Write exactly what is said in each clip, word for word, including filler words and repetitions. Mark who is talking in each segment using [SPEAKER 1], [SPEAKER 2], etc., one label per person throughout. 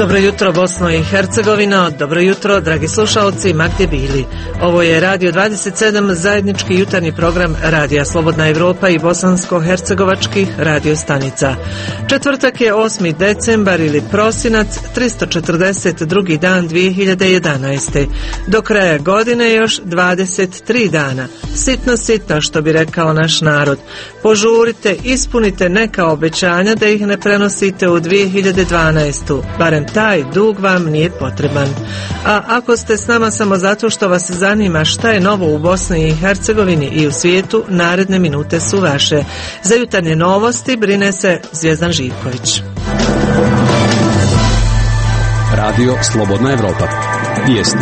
[SPEAKER 1] Dobro jutro Bosno i Hercegovina, dobro jutro dragi slušalci, ma gdje bili. Ovo je Radio dvadeset sedam, zajednički jutarnji program Radija Slobodna Evropa i bosansko-hercegovačkih radio stanica. Četvrtak je osmi decembar ili prosinac, tristo četrdeset drugi dan dvije hiljade jedanaeste. Do kraja godine još dvadeset tri dana. Sitno, sitno, što bi rekao naš narod. Požurite, ispunite neka obećanja da ih ne prenosite u dvije hiljade dvanaestu. Barem taj dug vam nije potreban. A ako ste s nama samo zato što vas zanima šta je novo u Bosni i Hercegovini i u svijetu, naredne minute su vaše. Za jutarnje novosti brine se Zvjezdan Živković.
[SPEAKER 2] Radio Slobodna Evropa. Vijesti.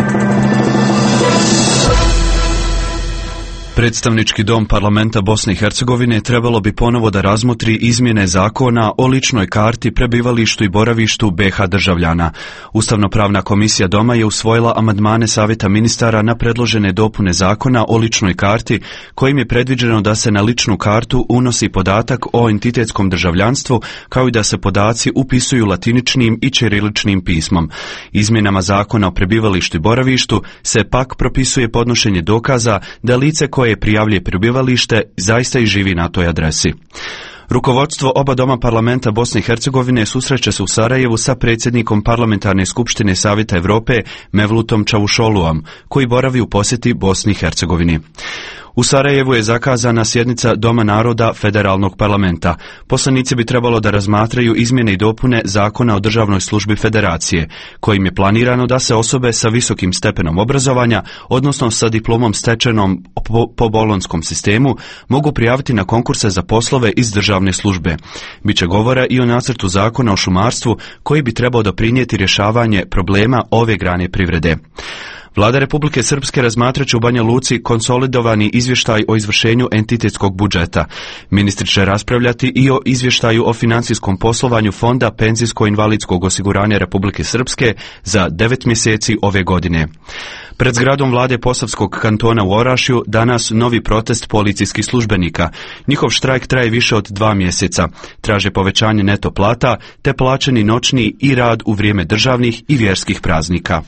[SPEAKER 2] Predstavnički dom parlamenta Bosne i Hercegovine trebalo bi ponovo da razmotri izmjene zakona o ličnoj karti, prebivalištu i boravištu be ha državljana. Ustavno-pravna komisija doma je usvojila amandmane Savjeta ministara na predložene dopune zakona o ličnoj karti, kojim je predviđeno da se na ličnu kartu unosi podatak o entitetskom državljanstvu, kao i da se podaci upisuju latiničnim i ćiriličnim pismom. Izmjenama zakona o prebivalištu i boravištu se pak propisuje podnošenje dokaza da lice koje prijavljuje prebivalište zaista i živi na toj adresi. Rukovodstvo oba doma parlamenta Bosne i Hercegovine susreće se u Sarajevu sa predsjednikom Parlamentarne skupštine Savjeta Evrope Mevlutom Čavušoluom, koji boravi u posjeti Bosni i Hercegovini. U Sarajevu je zakazana sjednica Doma naroda Federalnog parlamenta. Poslanici bi trebalo da razmatraju izmjene i dopune zakona o državnoj službi federacije, kojim je planirano da se osobe sa visokim stepenom obrazovanja, odnosno sa diplomom stečenom po, po bolonskom sistemu, mogu prijaviti na konkurse za poslove iz državne službe. Biće govora i o nacrtu zakona o šumarstvu, koji bi trebao doprinijeti rješavanje problema ove grane privrede. Vlada Republike Srpske razmatrat će u Banja Luci konsolidovani izvještaj o izvršenju entitetskog budžeta. Ministri će raspravljati i o izvještaju o financijskom poslovanju Fonda penzijsko-invalidskog osiguranja Republike Srpske za devet mjeseci ove godine. Pred zgradom vlade Posavskog kantona u Orašju danas novi protest policijskih službenika. Njihov štrajk traje više od dva mjeseca. Traže povećanje neto plata te plaćeni noćni i rad u vrijeme državnih i vjerskih praznika.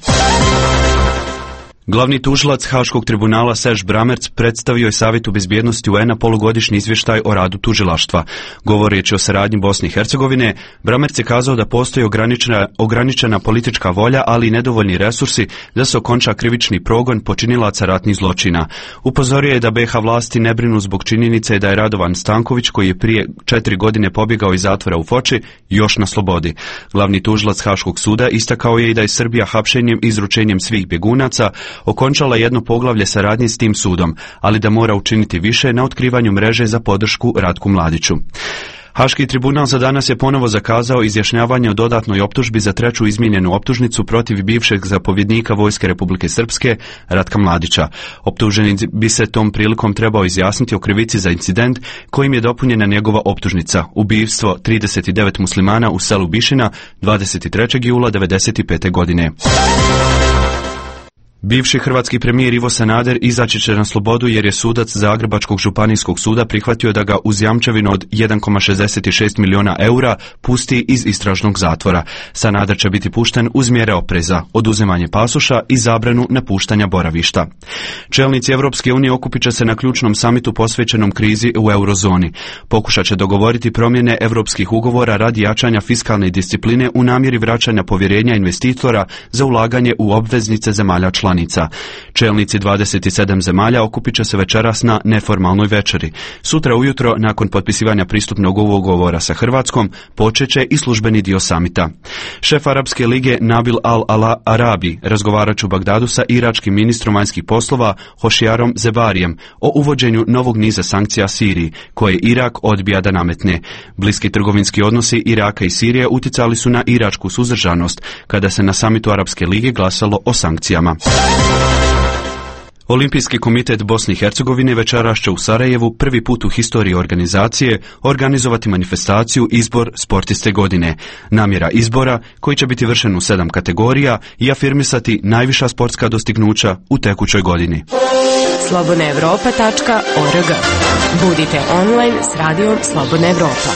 [SPEAKER 2] Glavni tužilac Haškog tribunala Serž Bramerc predstavio je Savjetu bezbjednosti u en a polugodišnji izvještaj o radu tužilaštva. Govoreći o saradnji Bosne i Hercegovine, Bramerc je kazao da postoji ograničena, ograničena politička volja, ali i nedovoljni resursi da se okonča krivični progon počinilaca ratnih zločina. Upozorio je da be ha vlasti ne brinu zbog činjenice da je Radovan Stanković, koji je prije četiri godine pobjegao iz zatvora u Foči, još na slobodi. Glavni tužilac Haškog suda istakao je i da je Srbija hapšenjem i izručenjem svih bjegunaca okončala jedno poglavlje saradnje s tim sudom, ali da mora učiniti više na otkrivanju mreže za podršku Ratku Mladiću. Haški tribunal za danas je ponovo zakazao izjašnjavanje o dodatnoj optužbi za treću izmijenjenu optužnicu protiv bivšeg zapovjednika Vojske Republike Srpske Ratka Mladića. Optuženi bi se tom prilikom trebao izjasniti o krivici za incident kojim je dopunjena njegova optužnica, ubijstvo trideset devet muslimana u selu Bišina dvadeset trećeg jula devedeset pete. godine. Bivši hrvatski premijer Ivo Sanader izaći će na slobodu jer je sudac Zagrebačkog županijskog suda prihvatio da ga uz jamčevinu od jedan zarez šezdeset šest milijuna eura pusti iz istražnog zatvora. Sanader će biti pušten uz mjere opreza, oduzimanje pasoša i zabranu napuštanja boravišta. Čelnici Europske unije okupit će se na ključnom samitu posvećenom krizi u eurozoni. Pokušat će dogovoriti promjene europskih ugovora radi jačanja fiskalne discipline u namjeri vraćanja povjerenja investitora za ulaganje u obveznice zemalja članica. Čelnici dvadeset sedam zemalja okupit će se večeras na neformalnoj večeri. Sutra ujutro, nakon potpisivanja pristupnog ugovora sa Hrvatskom, počeće i službeni dio samita. Šef Arapske lige Nabil al-Arabi razgovarat će u Bagdadu sa iračkim ministrom vanjskih poslova Hošijarom Zebarijem o uvođenju novog niza sankcija Siriji, koje Irak odbija da nametne. Bliski trgovinski odnosi Iraka i Sirije uticali su na iračku suzdržanost kada se na samitu Arapske lige glasalo o sankcijama. Olimpijski komitet Bosne i Hercegovine večeras će u Sarajevu prvi put u historiji organizacije organizovati manifestaciju Izbor sportiste godine. Namjera izbora, koji će biti vršen u sedam kategorija, i afirmisati najviša sportska dostignuća u tekućoj godini.
[SPEAKER 3] slobodna evropa tačka org. Budite online s radijom Slobodna Evropa.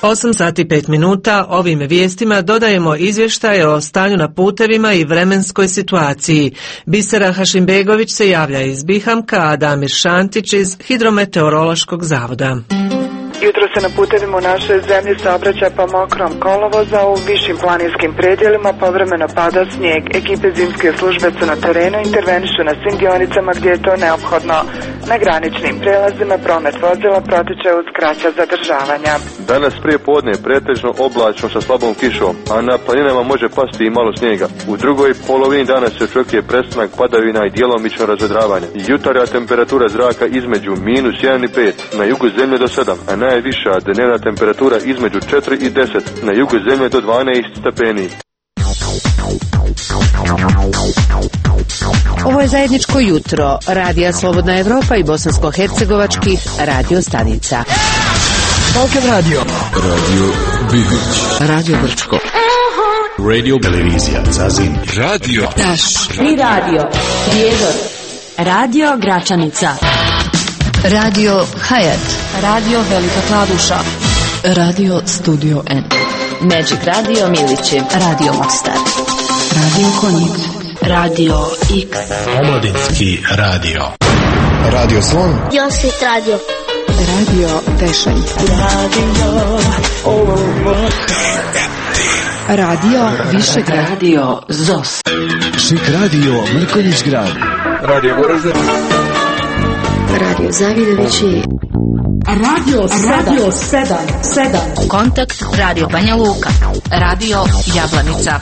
[SPEAKER 1] osam sati pet minuta, ovim vijestima dodajemo izvještaje o stanju na putevima i vremenskoj situaciji. Bisera Hašimbegović se javlja iz Bihamka, a Damir Šantić iz Hidrometeorološkog zavoda.
[SPEAKER 3] Jutro se na putevima u našoj zemlji saobraća po mokrom kolovoza, u višim planinskim predjelima povremeno pada snijeg. Ekipe zimske službe su na terenu, intervenišu na svim dionicama gdje je to neophodno. Na graničnim prelazima promet vozila protiče uz kraća zadržavanja.
[SPEAKER 4] Danas prije podne pretežno oblačno sa slabom kišom, a na planinama može pasti i malo snijega. U drugoj polovini dana se očekuje prestanak padavina i djelomično razvedravanje. Jutarnja temperatura zraka između minus jedan i pet, na jugu zemlje do sedam, a najviša dnevna temperatura između četiri i deset, na jugu zemlje do dvanaest stepeni.
[SPEAKER 5] Ovo je zajedničko jutro Radija Slobodna Evropa i bosansko-hercegovačkih radio stanica.
[SPEAKER 6] Balkan radio. Radio Bibić.
[SPEAKER 5] Radio Brčko.
[SPEAKER 6] Radio Televizija Zazin. Radio
[SPEAKER 5] Taš.
[SPEAKER 7] I radio Prijedor. Radio Gračanica.
[SPEAKER 8] Radio Hayat.
[SPEAKER 7] Radio Velika Kladuša.
[SPEAKER 8] Radio Studio N.
[SPEAKER 7] Magic Radio Milići.
[SPEAKER 8] Radio Mostar.
[SPEAKER 7] Radio Konjic. Radio X.
[SPEAKER 6] Omladinski radio.
[SPEAKER 9] Radio Slon.
[SPEAKER 10] Josit radio.
[SPEAKER 8] Radio Tešanj.
[SPEAKER 7] Radio
[SPEAKER 8] Radio Višegrad.
[SPEAKER 7] Radio Zos.
[SPEAKER 6] Šik radio Mrkonjić grad.
[SPEAKER 4] Radio Goražde.
[SPEAKER 10] Radio Zavidovići.
[SPEAKER 7] Radio Radio sedam. sedam.
[SPEAKER 8] Kontakt Radio Banja Luka. Radio Jablanica.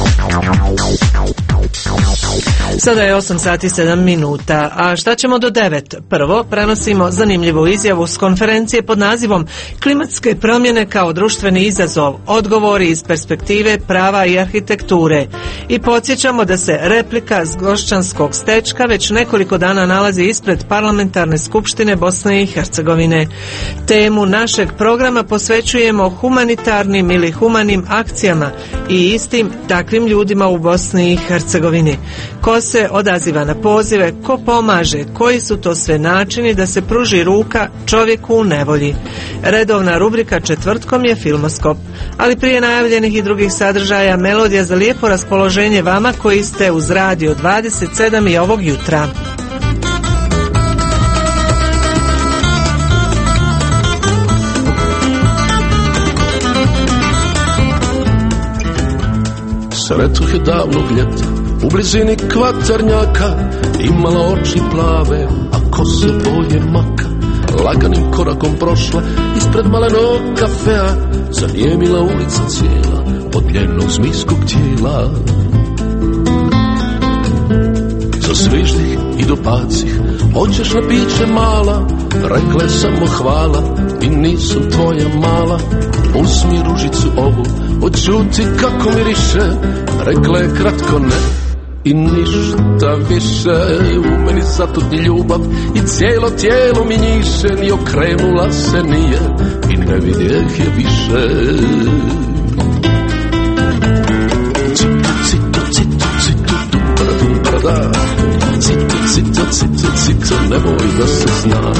[SPEAKER 1] Sada je osam sati sedam minuta, a šta ćemo do devet? Prvo, prenosimo zanimljivu izjavu s konferencije pod nazivom Klimatske promjene kao društveni izazov, odgovori iz perspektive prava i arhitekture. I podsjećamo da se replika s Gošćanskog stečka već nekoliko dana nalazi ispred Parlamentarne skupštine Bosne i Hercegovine. Temu našeg programa posvećujemo humanitarnim ili humanim akcijama i istim takvim ljudima u Bosni i Hercegovini. Ko se odaziva na pozive, ko pomaže, koji su to sve načini da se pruži ruka čovjeku u nevolji. Redovna rubrika četvrtkom je Filmoskop, ali prije najavljenih i drugih sadržaja melodija za lijepo raspoloženje vama koji ste uz Radio dvadeset sedam i ovog jutra.
[SPEAKER 11] Sretoh je davnog ljeta, u blizini Kvatarnjaka, imala oči plave, a kose boje maka. Laganim korakom prošla ispred malenog kafea, zanijemila ulica cijela od njenog zmijskog tijela. Zasviždih i dopacih, hoćeš na piće mala, rekle samo hvala i nisam tvoja mala. Uzmi ružicu ovu, odčuti kako miriše, rekle je kratko ne i ništa više. U meni zatutni ljubav i cijelo tijelo mi njiše, ni okrenula se nije i ne vidjeh je više. Cito, cito, cito, cito, dupra, dupra, da. Cito, cito, cito, cito, nemoj da se zna.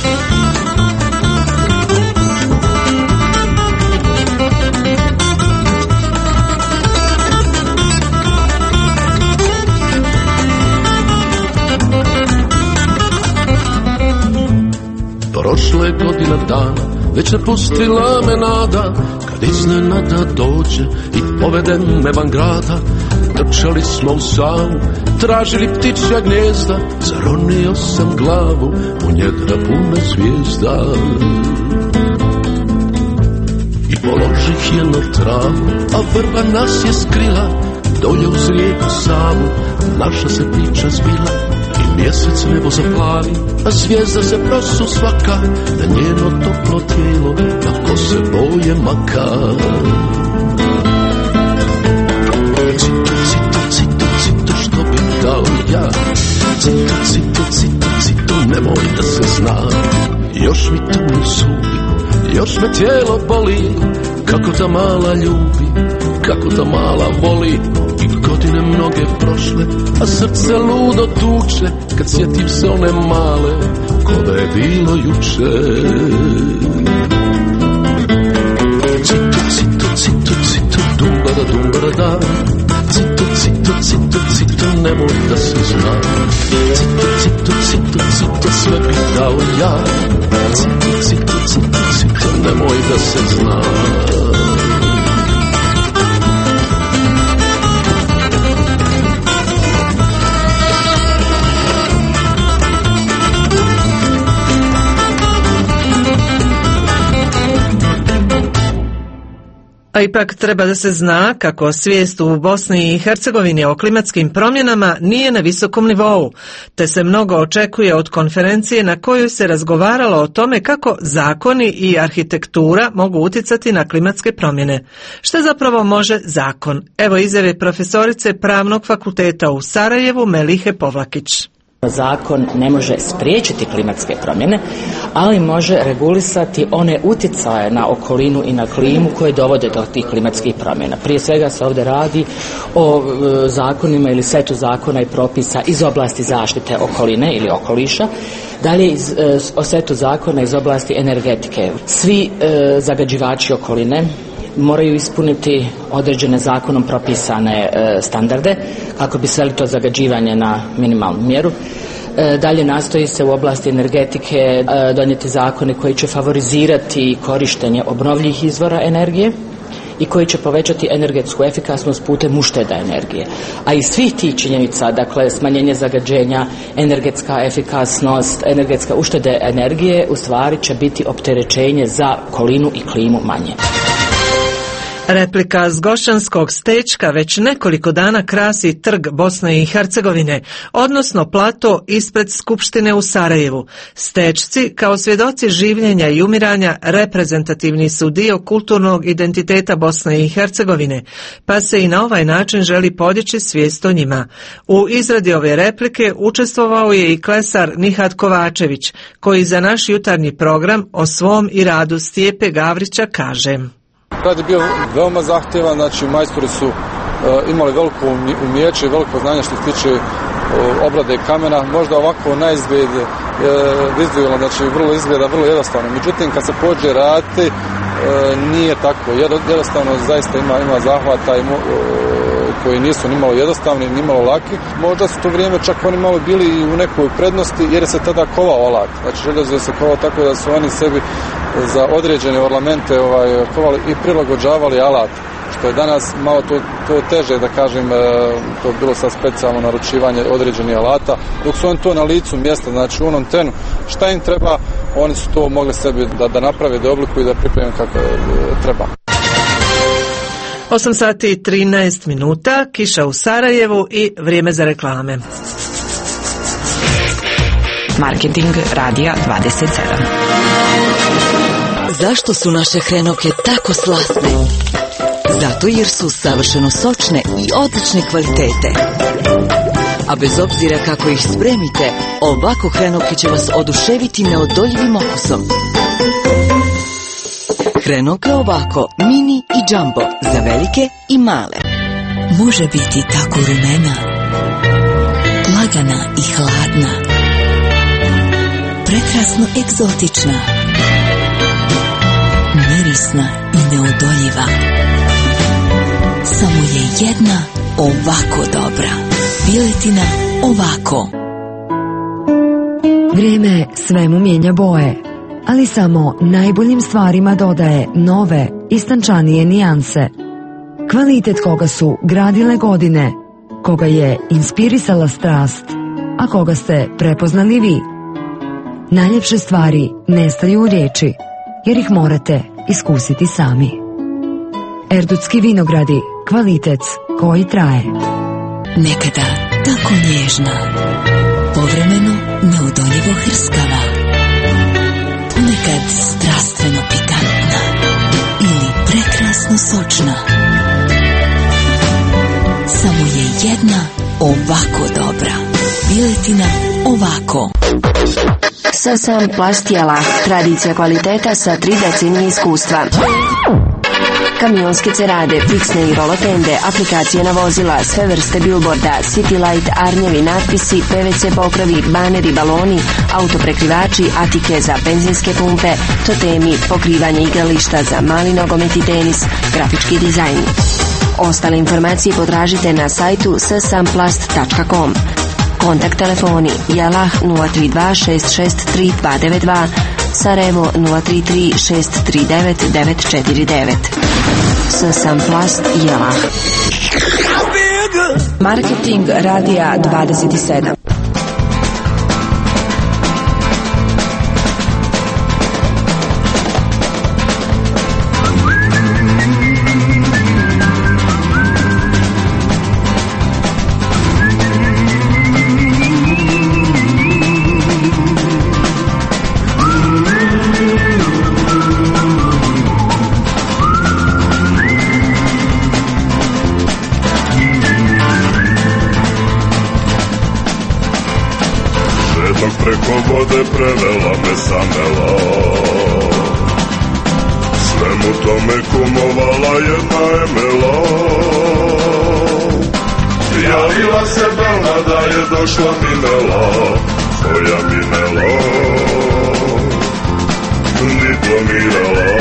[SPEAKER 11] Prošle godina dana, već napustila me nada, kad iznenada dođe i povede me van grada. Trčali smo u Savu, tražili ptičja gnjezda, zaronio sam glavu u njedra pune zvijezda. I položih je na travu, a vrba nas je skrila, dolje uz rijeku Savu, naša se priča zbila. Mjesec nebo zaplavi, a zvijezda se prosu svaka, da njeno toplo tijelo na kose boje maka. Cito, cito, cito, cito, što bi dao ja. Cito, cito, cito, cito, nemoj da se zna. Još mi tu subi, još me tijelo boli, kako ta mala ljubi, kako ta mala voli. I godine mnoge prošle, a srce ludo tuče, kad sjetim se one male, ko da je bilo juče. da dum da Cito, cito, cito, cito, nemoj da se zna. Cito, cito, cito, cito, sve bih dao ja. Cito, cito, cito, cito, nemoj da se zna.
[SPEAKER 1] A ipak treba da se zna kako svijest u Bosni i Hercegovini o klimatskim promjenama nije na visokom nivou, te se mnogo očekuje od konferencije na kojoj se razgovaralo o tome kako zakoni i arhitektura mogu utjecati na klimatske promjene. Šta zapravo može zakon? Evo izjave profesorice Pravnog fakulteta u Sarajevu Melihe Povlakić.
[SPEAKER 12] Zakon ne može spriječiti klimatske promjene, ali može regulisati one utjecaje na okolinu i na klimu koje dovode do tih klimatskih promjena. Prije svega se ovdje radi o e, zakonima ili setu zakona i propisa iz oblasti zaštite okoline ili okoliša, dalje iz, e, o setu zakona iz oblasti energetike. Svi e, zagađivači okoline moraju ispuniti određene zakonom propisane e, standarde kako bi sveli to zagađivanje na minimalnu mjeru. E, dalje nastoji se u oblasti energetike e, donijeti zakone koji će favorizirati korištenje obnovljivih izvora energije i koji će povećati energetsku efikasnost putem ušteda energije. A iz svih tih činjenica, dakle smanjenje zagađenja, energetska efikasnost, energetska uštede energije, u stvari će biti opterećenje za okolinu i klimu manje.
[SPEAKER 1] Replika s Gošćanskog stečka već nekoliko dana krasi trg Bosne i Hercegovine, odnosno plato ispred Skupštine u Sarajevu. Stečci, kao svjedoci življenja i umiranja, reprezentativni su dio kulturnog identiteta Bosne i Hercegovine, pa se i na ovaj način želi podići svijest o njima. U izradi ove replike učestvovao je i klesar Nihat Kovačević, koji za naš jutarnji program o svom i radu Stijepe Gavrića kaže:
[SPEAKER 13] Rad je bio veoma zahtjevan, znači majstori su uh, imali veliko umijeće i veliko znanje što se tiče uh, obrade kamena. Možda ovako na izgled uh, vizualno, znači vrlo izgleda vrlo jednostavno. Međutim, kad se pođe raditi, uh, nije tako. Jednostavno zaista ima, ima zahvata i, uh, koji nisu ni malo jednostavni, ni malo laki. Možda su to vrijeme čak oni malo bili i u nekoj prednosti jer se tada kovao alat. Znači željezo se kovao tako da su oni sebi za određene ornamente ovaj, kovali i prilagođavali alat, što je danas malo to, to teže, da kažem, to je bilo sa specijalno naručivanje određenih alata, dok su oni to na licu mjesta, znači u onom trenu, šta im treba, oni su to mogli sebi da, da naprave, da oblikuju i da pripreme kako treba.
[SPEAKER 1] osam sati i trinaest minuta, kiša u Sarajevu i vrijeme za reklame.
[SPEAKER 8] Marketing Radija dvadeset sedam.
[SPEAKER 14] Zašto su naše hrenovke tako slasne? Zato jer su savršeno sočne i odlične kvalitete. A bez obzira kako ih spremite, ovako hrenovke će vas oduševiti neodoljivim okusom. Hrenovke ovako, mini i džambo, za velike i male.
[SPEAKER 15] Može biti tako rumena, lagana i hladna, prekrasno egzotična, mirisna i neodoljiva. Samo je jedna ovako dobra. Piletina ovako.
[SPEAKER 16] Vrijeme svemu mijenja boje, ali samo najboljim stvarima dodaje nove, istančanije nijanse. Kvalitet koga su gradile godine, koga je inspirisala strast, a koga ste prepoznali vi. Najljepše stvari nestaju u riječi, jer ih morate iskusiti sami. Erdutski vinogradi, kvalitet koji traje.
[SPEAKER 15] Nekada tako nježna, povremeno neodoljivo hrskava, ponekad strastveno pikantna ili prekrasno sočna. Samo je jedna ovako dobra. Piletina ovako.
[SPEAKER 10] Sasan Plastijala, tradicija kvaliteta sa tri decenije iskustva. Kamionske cerade, fiksne i rolotende, aplikacije na vozila, sve vrste billboarda, city light, arnjevi, natpisi, P V C pokrovi, baneri, baloni, autoprekrivači, atike za benzinske pumpe, totemi, pokrivanje igrališta za mali nogomet i tenis, grafički dizajn. Ostale informacije potražite na sajtu s s m plast tačka com. Kontakt telefoni Jalah nula tri dva šest šest tri dva devet dva, Sarajevo nula tri tri šest tri devet devet četiri devet. S s m Plast Jalah.
[SPEAKER 5] Marketing Radija dvadeset sedam.
[SPEAKER 17] Preko vode prevela me samela, svemu tome kumovala jedna Emela. Javila se belna da je došla Minela, koja Minela diplomirala.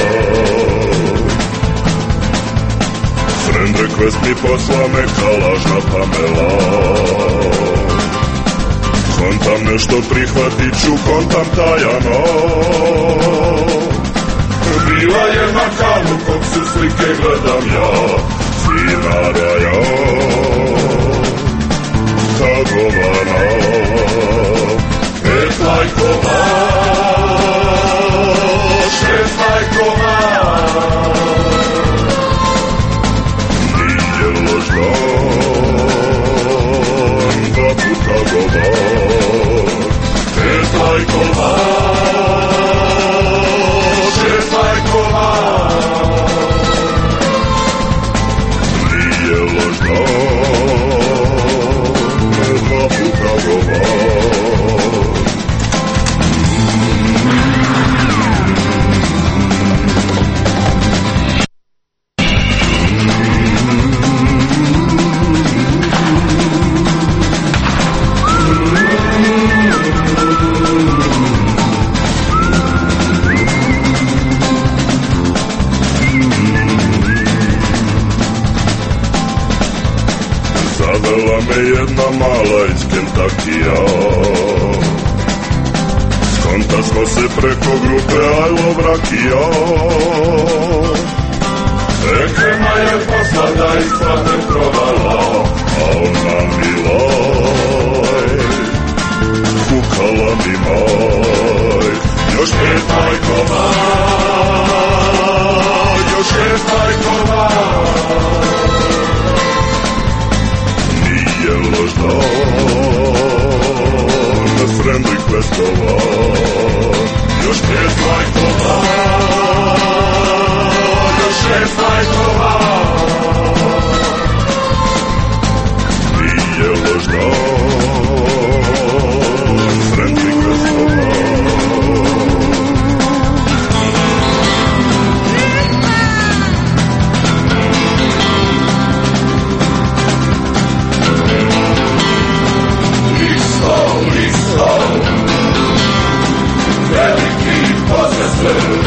[SPEAKER 17] Friend request mi posla me kalažna Pamela. Kontam nešto prihvatit ću, kontam tajano. Bila je na kanu kog se slike gledam ja, fina raja, tagovana, pet lajkova, šest lajkova. Nije ložno, dva puta govor, pet lajkova, šest lajkova. Nije ložno, dva puta govor. Zavela me jedna mala iz Kentakija, skonta smo se preko grupe I Love Rakija. Ekema je posla da ispratem provala, a ona milaj, kukala mi maj. Još pet lajkova, još šest lajkova. Nije ložno, na friend requestova, još pet lajkova, još šest lajkova. Nije ložno, na friend requestova. Veliki posesor,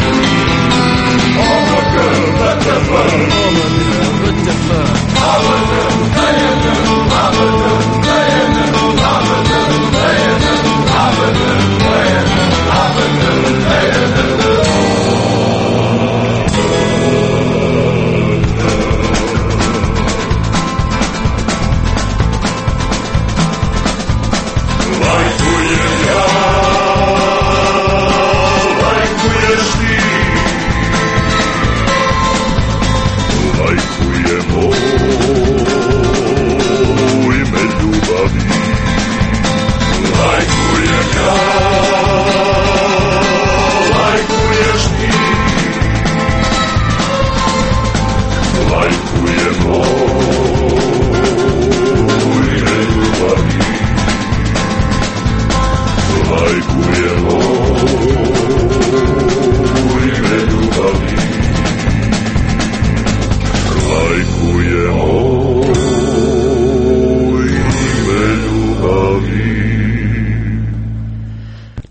[SPEAKER 17] all the girl that the fun, all the girl with the fun, all the girl, all the girl, all the girl, all the girl, all the girl.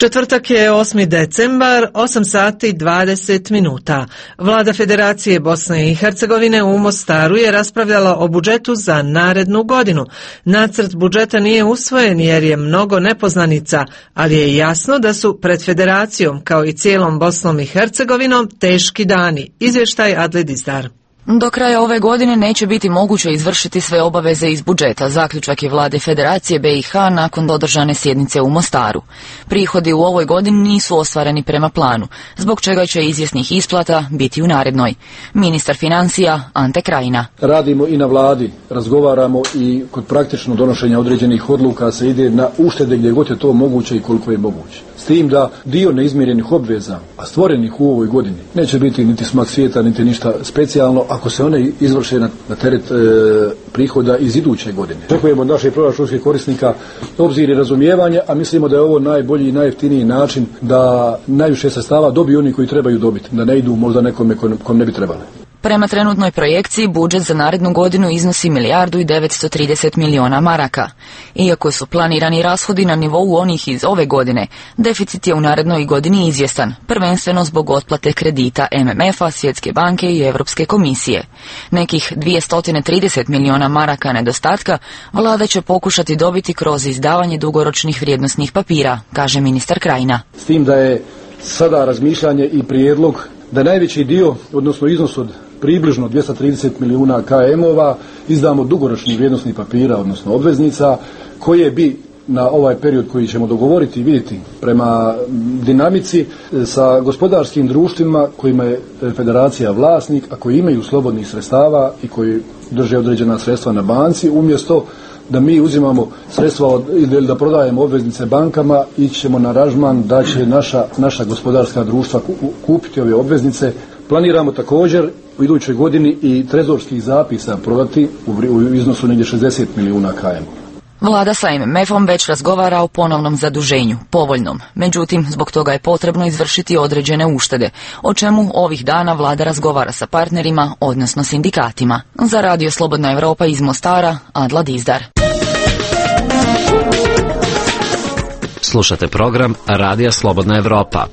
[SPEAKER 1] Četvrtak je osmi decembar, osam sati dvadeset minuta. Vlada Federacije Bosne i Hercegovine u Mostaru je raspravljala o budžetu za narednu godinu. Nacrt budžeta nije usvojen jer je mnogo nepoznanica, ali je jasno da su pred Federacijom, kao i cijelom Bosnom i Hercegovinom, teški dani. Izvještaj Adli Dizdar.
[SPEAKER 18] Do kraja ove godine neće biti moguće izvršiti sve obaveze iz budžeta, zaključak je Vlade Federacije B i H nakon održane sjednice u Mostaru. Prihodi u ovoj godini nisu ostvareni prema planu, zbog čega će izvjesnih isplata biti u narednoj. Ministar financija Ante Krajina.
[SPEAKER 19] Radimo i na vladi, razgovaramo i kod praktično donošenja određenih odluka se ide na uštede gdje god je to moguće i koliko je moguće. S tim da dio neizmirenih obveza, a stvorenih u ovoj godini, neće biti niti smak svijeta, niti ništa specijalno ako se one izvrše na, na teret e, prihoda iz iduće godine. Očekujemo od naših proračunskih korisnika obzir i razumijevanje, a mislimo da je ovo najbolji i najjeftiniji način da najviše sredstava dobiju oni koji trebaju dobiti, da ne idu možda nekome kom, kom ne bi trebali.
[SPEAKER 18] Prema trenutnoj projekciji, budžet za narednu godinu iznosi milijardu i devetsto trideset miliona maraka. Iako su planirani rashodi na nivou onih iz ove godine, deficit je u narednoj godini izvjestan, prvenstveno zbog otplate kredita M M F-a, Svjetske banke i Europske komisije. Nekih dvjesto trideset miliona maraka nedostatka vlada će pokušati dobiti kroz izdavanje dugoročnih vrijednosnih papira, kaže ministar Krajina.
[SPEAKER 19] S tim da je sada razmišljanje i prijedlog da najveći dio, odnosno iznos od približno dvjesto trideset milijuna K M-ova izdamo dugoročnih vrijednosnih papira, odnosno obveznica, koje bi na ovaj period koji ćemo dogovoriti i vidjeti prema dinamici sa gospodarskim društvima kojima je Federacija vlasnik, a koji imaju slobodnih sredstava i koji drže određena sredstva na banci, umjesto da mi uzimamo sredstva od, ili da prodajemo obveznice bankama, ići ćemo na aranžman da će naša, naša gospodarska društva kupiti ove obveznice. Planiramo također u idućoj godini i trezorskih zapisa prodati u, u iznosu negdje šezdeset milijuna K M.
[SPEAKER 18] Vlada sa M M F-om već razgovara o ponovnom zaduženju, povoljnom. Međutim, zbog toga je potrebno izvršiti određene uštede, o čemu ovih dana vlada razgovara sa partnerima, odnosno sindikatima. Za Radio Slobodna Evropa iz Mostara, Adla Dizdar.
[SPEAKER 20] Slušate program Radija Slobodna Evropa.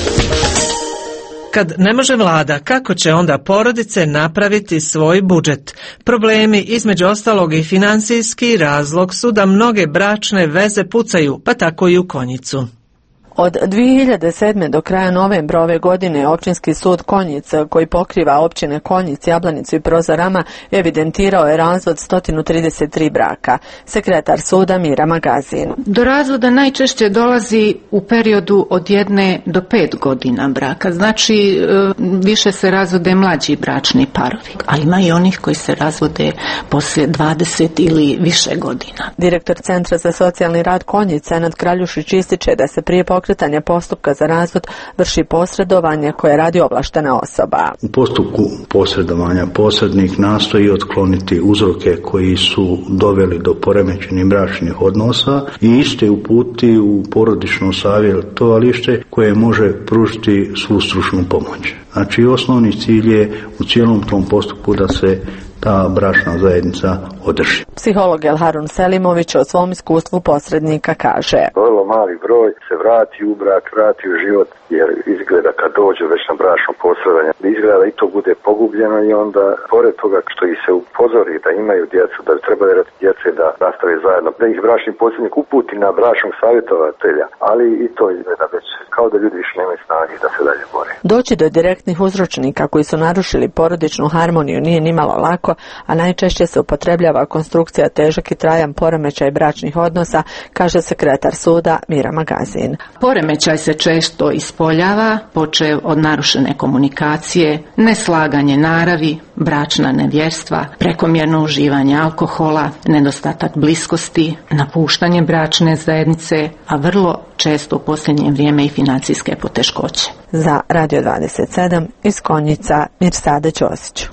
[SPEAKER 1] Kad ne može vlada, kako će onda porodice napraviti svoj budžet? Problemi, između ostalog i financijski razlog, su da mnoge bračne veze pucaju, pa tako i u Konjicu.
[SPEAKER 21] Od dvije hiljade sedme do kraja novembra ove godine Općinski sud Konjica, koji pokriva općine Konjic, Jablanicu i Prozorama, evidentirao je razvod sto trideset tri braka. Sekretar suda Mira Magazin.
[SPEAKER 22] Do razvoda najčešće dolazi u periodu od jedne do pet godina braka. Znači više se razvode mlađi bračni parovi, a ima i onih koji se razvode poslije dvadeset ili više godina.
[SPEAKER 21] Direktor Centra za socijalni rad Konjica Nenad Kraljušić ističe da se prije pokretanja postupka za razvod vrši posredovanje koje radi ovlaštena osoba.
[SPEAKER 23] U postupku posredovanja posrednik nastoji otkloniti uzroke koji su doveli do poremećenih bračnih odnosa i iste uputi u porodično savjetovalište koje može pružiti svu stručnu pomoć. Znači, osnovni cilj je u cijelom tom postupku da se ta bračna zajednica održi.
[SPEAKER 21] Psiholog Elharun Selimović o svom iskustvu posrednika kaže:
[SPEAKER 24] vrlo mali broj se vrati u brak, vrati u život, jer izgleda kad dođe već na bračno posredovanje, izgleda da i to bude pogubljeno i onda, pored toga što ih se upozori da imaju djecu, da bi trebali rati djece da nastave zajedno, da ih bračni posrednik uputi na bračnog savjetovatelja, ali i to izgleda već kao da ljudi više nemaju snage da se dalje bore.
[SPEAKER 21] Doći do direktnih uzročnika koji su narušili porodičnu harmoniju nije nimalo lako, a najčešće se upotrebljava konstrukcija težak i trajan poremećaj bračnih odnosa, kaže sekretar suda Mira Magazin.
[SPEAKER 22] Poremećaj se često ispoljava, počev od narušene komunikacije, neslaganje naravi, bračna nevjerstva, prekomjerno uživanje alkohola, nedostatak bliskosti, napuštanje bračne zajednice, a vrlo često u posljednje vrijeme i financijske poteškoće.
[SPEAKER 21] Za Radio dvadeset sedam iz Konjica, Mirsade Ćosić.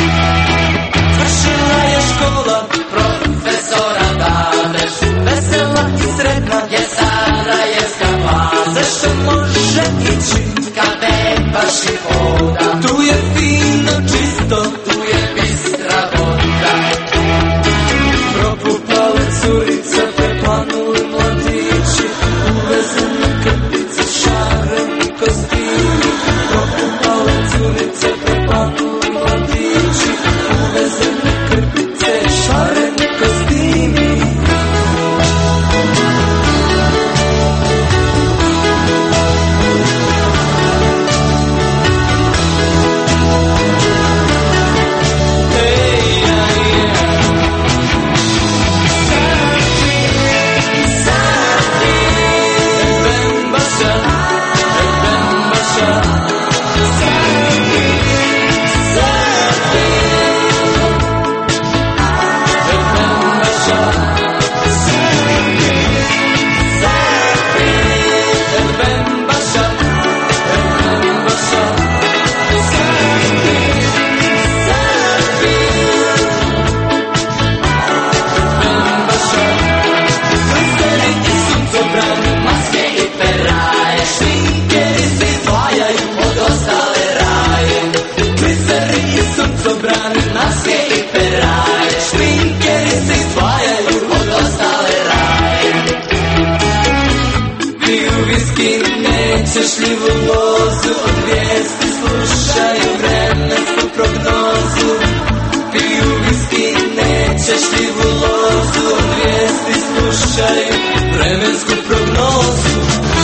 [SPEAKER 17] Završila je škola profesora Daveš, vesela Nećeš li vozu od vijesti, slušaju vremensku prognozu. Piju viski, nećeš li vozu od vijesti, slušaju vremensku prognozu.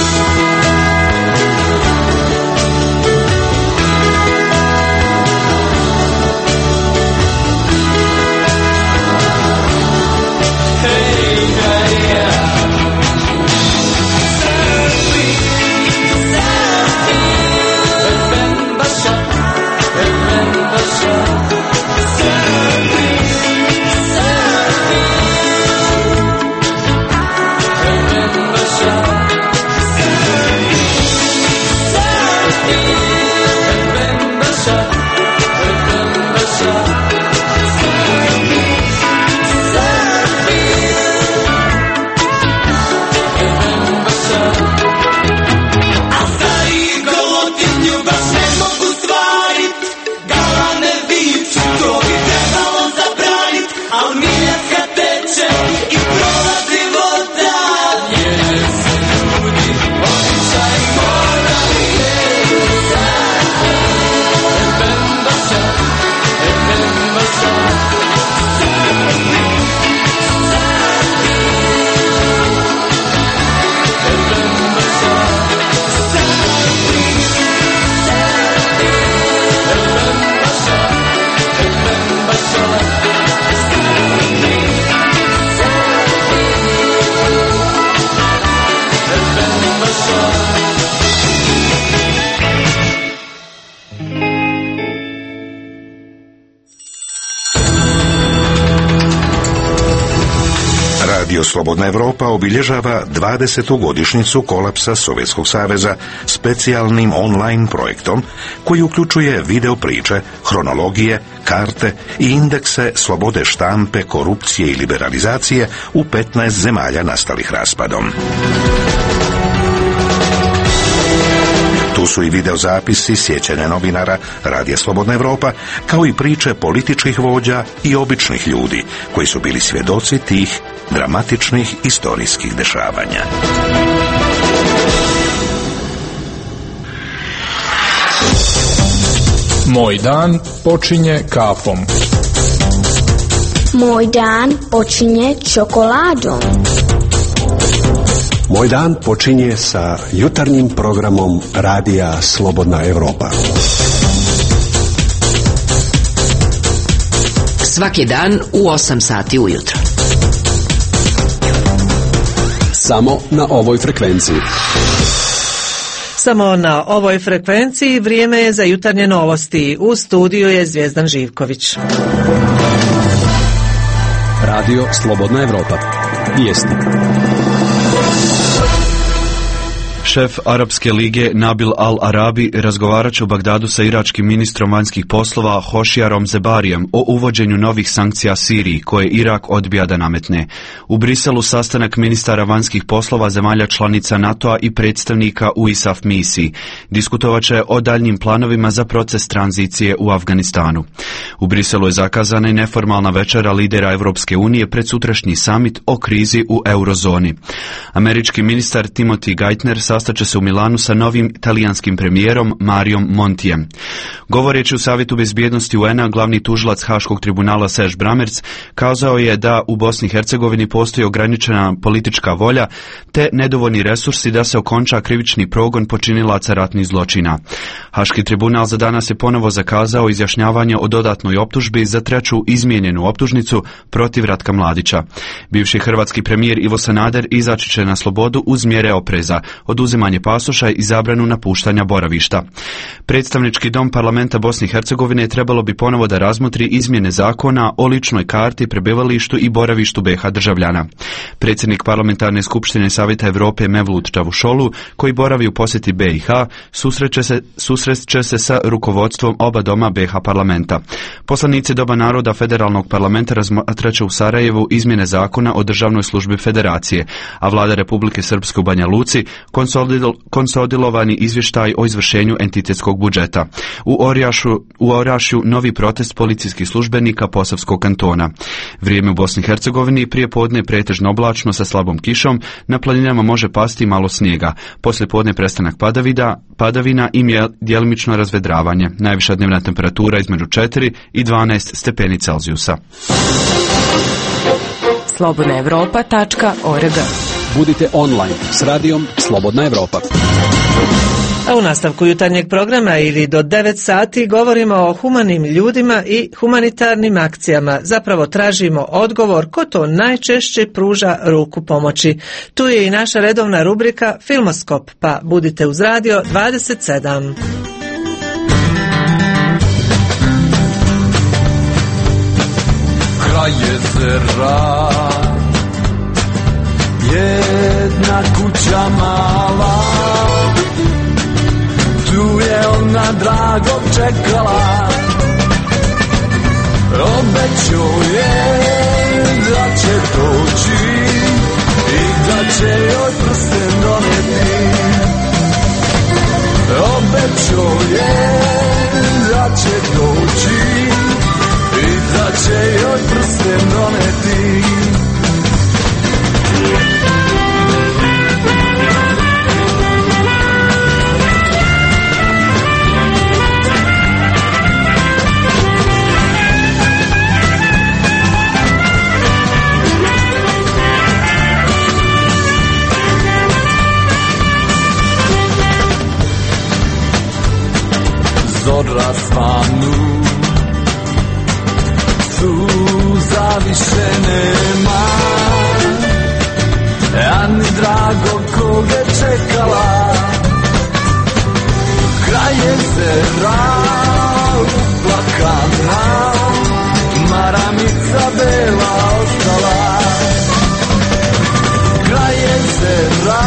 [SPEAKER 2] Radio Slobodna Evropa obilježava dvadesetu godišnjicu kolapsa Sovjetskog saveza specijalnim online projektom koji uključuje video priče, hronologije, karte i indekse slobode štampe, korupcije i liberalizacije u petnaest zemalja nastalih raspadom. Tu su i videozapisi sjećanja novinara Radija Slobodna Evropa, kao i priče političkih vođa i običnih ljudi koji su bili svjedoci tih dramatičnih istorijskih dešavanja.
[SPEAKER 3] Moj dan počinje kafom.
[SPEAKER 6] Moj dan počinje čokoladom.
[SPEAKER 9] Moj dan počinje sa jutarnjim programom Radija Slobodna Evropa.
[SPEAKER 5] Svaki dan u osam sati ujutro.
[SPEAKER 9] Samo na ovoj frekvenciji.
[SPEAKER 1] Samo na ovoj frekvenciji vrijeme je za jutarnje novosti. U studiju je Zvijezdan Živković.
[SPEAKER 9] Radio Slobodna Evropa. Vijesti.
[SPEAKER 25] Šef Arapske lige Nabil Al-Arabi razgovarat će u Bagdadu sa iračkim ministrom vanjskih poslova Hošijarom Zebarijem o uvođenju novih sankcija Siriji koje Irak odbija da nametne. U Briselu sastanak ministara vanjskih poslova zemalja članica NATO-a i predstavnika u I S A F misiji. Diskutovat će o daljnjim planovima za proces tranzicije u Afganistanu. U Briselu je zakazana i neformalna večera lidera Evropske unije pred sutrašnji samit o krizi u eurozoni. Američki ministar Timothy Geithner sastaće se u Milanu sa novim italijanskim premijerom Marijom Montijem. Govoreći u Savjetu bezbjednosti U N A, glavni tužilac Haškog tribunala Serge Brammertz kazao je da u Bosni i Hercegovini postoji ograničena politička volja te nedovoljni resursi da se okonča krivični progon počinilaca ratnih zločina. Haški tribunal za danas je ponovo zakazao izjašnjavanje o dodatnoj optužbi za treću izmijenjenu optužnicu protiv Ratka Mladića. Bivši hrvatski premijer Ivo Sanader izaći će na slobodu uz mjere opreza, oduzimanje pasoša i zabranu napuštanja boravišta. Predstavnički dom parlamenta Bosne i Hercegovine trebalo bi ponovo da razmotri izmjene zakona o ličnoj karti, prebivalištu i boravištu B iH državljana. Predsjednik parlamentarne skupštine Savjeta Europe Mevlut Čavušolu, koji boravi u posjeti B iH, susreće se, susreće se sa rukovodstvom oba doma B iH parlamenta. Poslanici Doba naroda federalnog parlamenta razmatraće u Sarajevu izmjene zakona o državnoj službi federacije, a vlada Republike Srpske u Banja Luci konsolidirani izvještaj o izvršenju entitetskog budžeta. U Orjašu, u Orašju novi protest policijskih službenika Posavskog kantona. Vrijeme u Bosni i Hercegovini prije podne pretežno oblačno sa slabom kišom, na planinama može pasti malo snijega. Poslije podne prestanak padavina, padavina i djelomično razvedravanje. Najviša dnevna temperatura između četiri i dvanaest stepeni Celzijusa.
[SPEAKER 18] slobodna evropa tačka org.
[SPEAKER 9] Budite online s radijom Slobodna Evropa.
[SPEAKER 1] A u nastavku jutarnjeg programa ili do devet sati govorimo o humanim ljudima i humanitarnim akcijama. Zapravo tražimo odgovor ko to najčešće pruža ruku pomoći. Tu je i naša redovna rubrika Filmoskop, pa budite uz radio dvadeset sedam.
[SPEAKER 17] Kraj jezera, jedna kuća mala, tu je ona dragog čekala. Obećao je da će doći i da će joj prsten donijeti. Obećao je da će doći i da će joj prsten donijeti. Zora svanu, suza više nema, a ni drago koga čekala. Kraj jezera uplakana, maramica bela ostala. Kraj jezera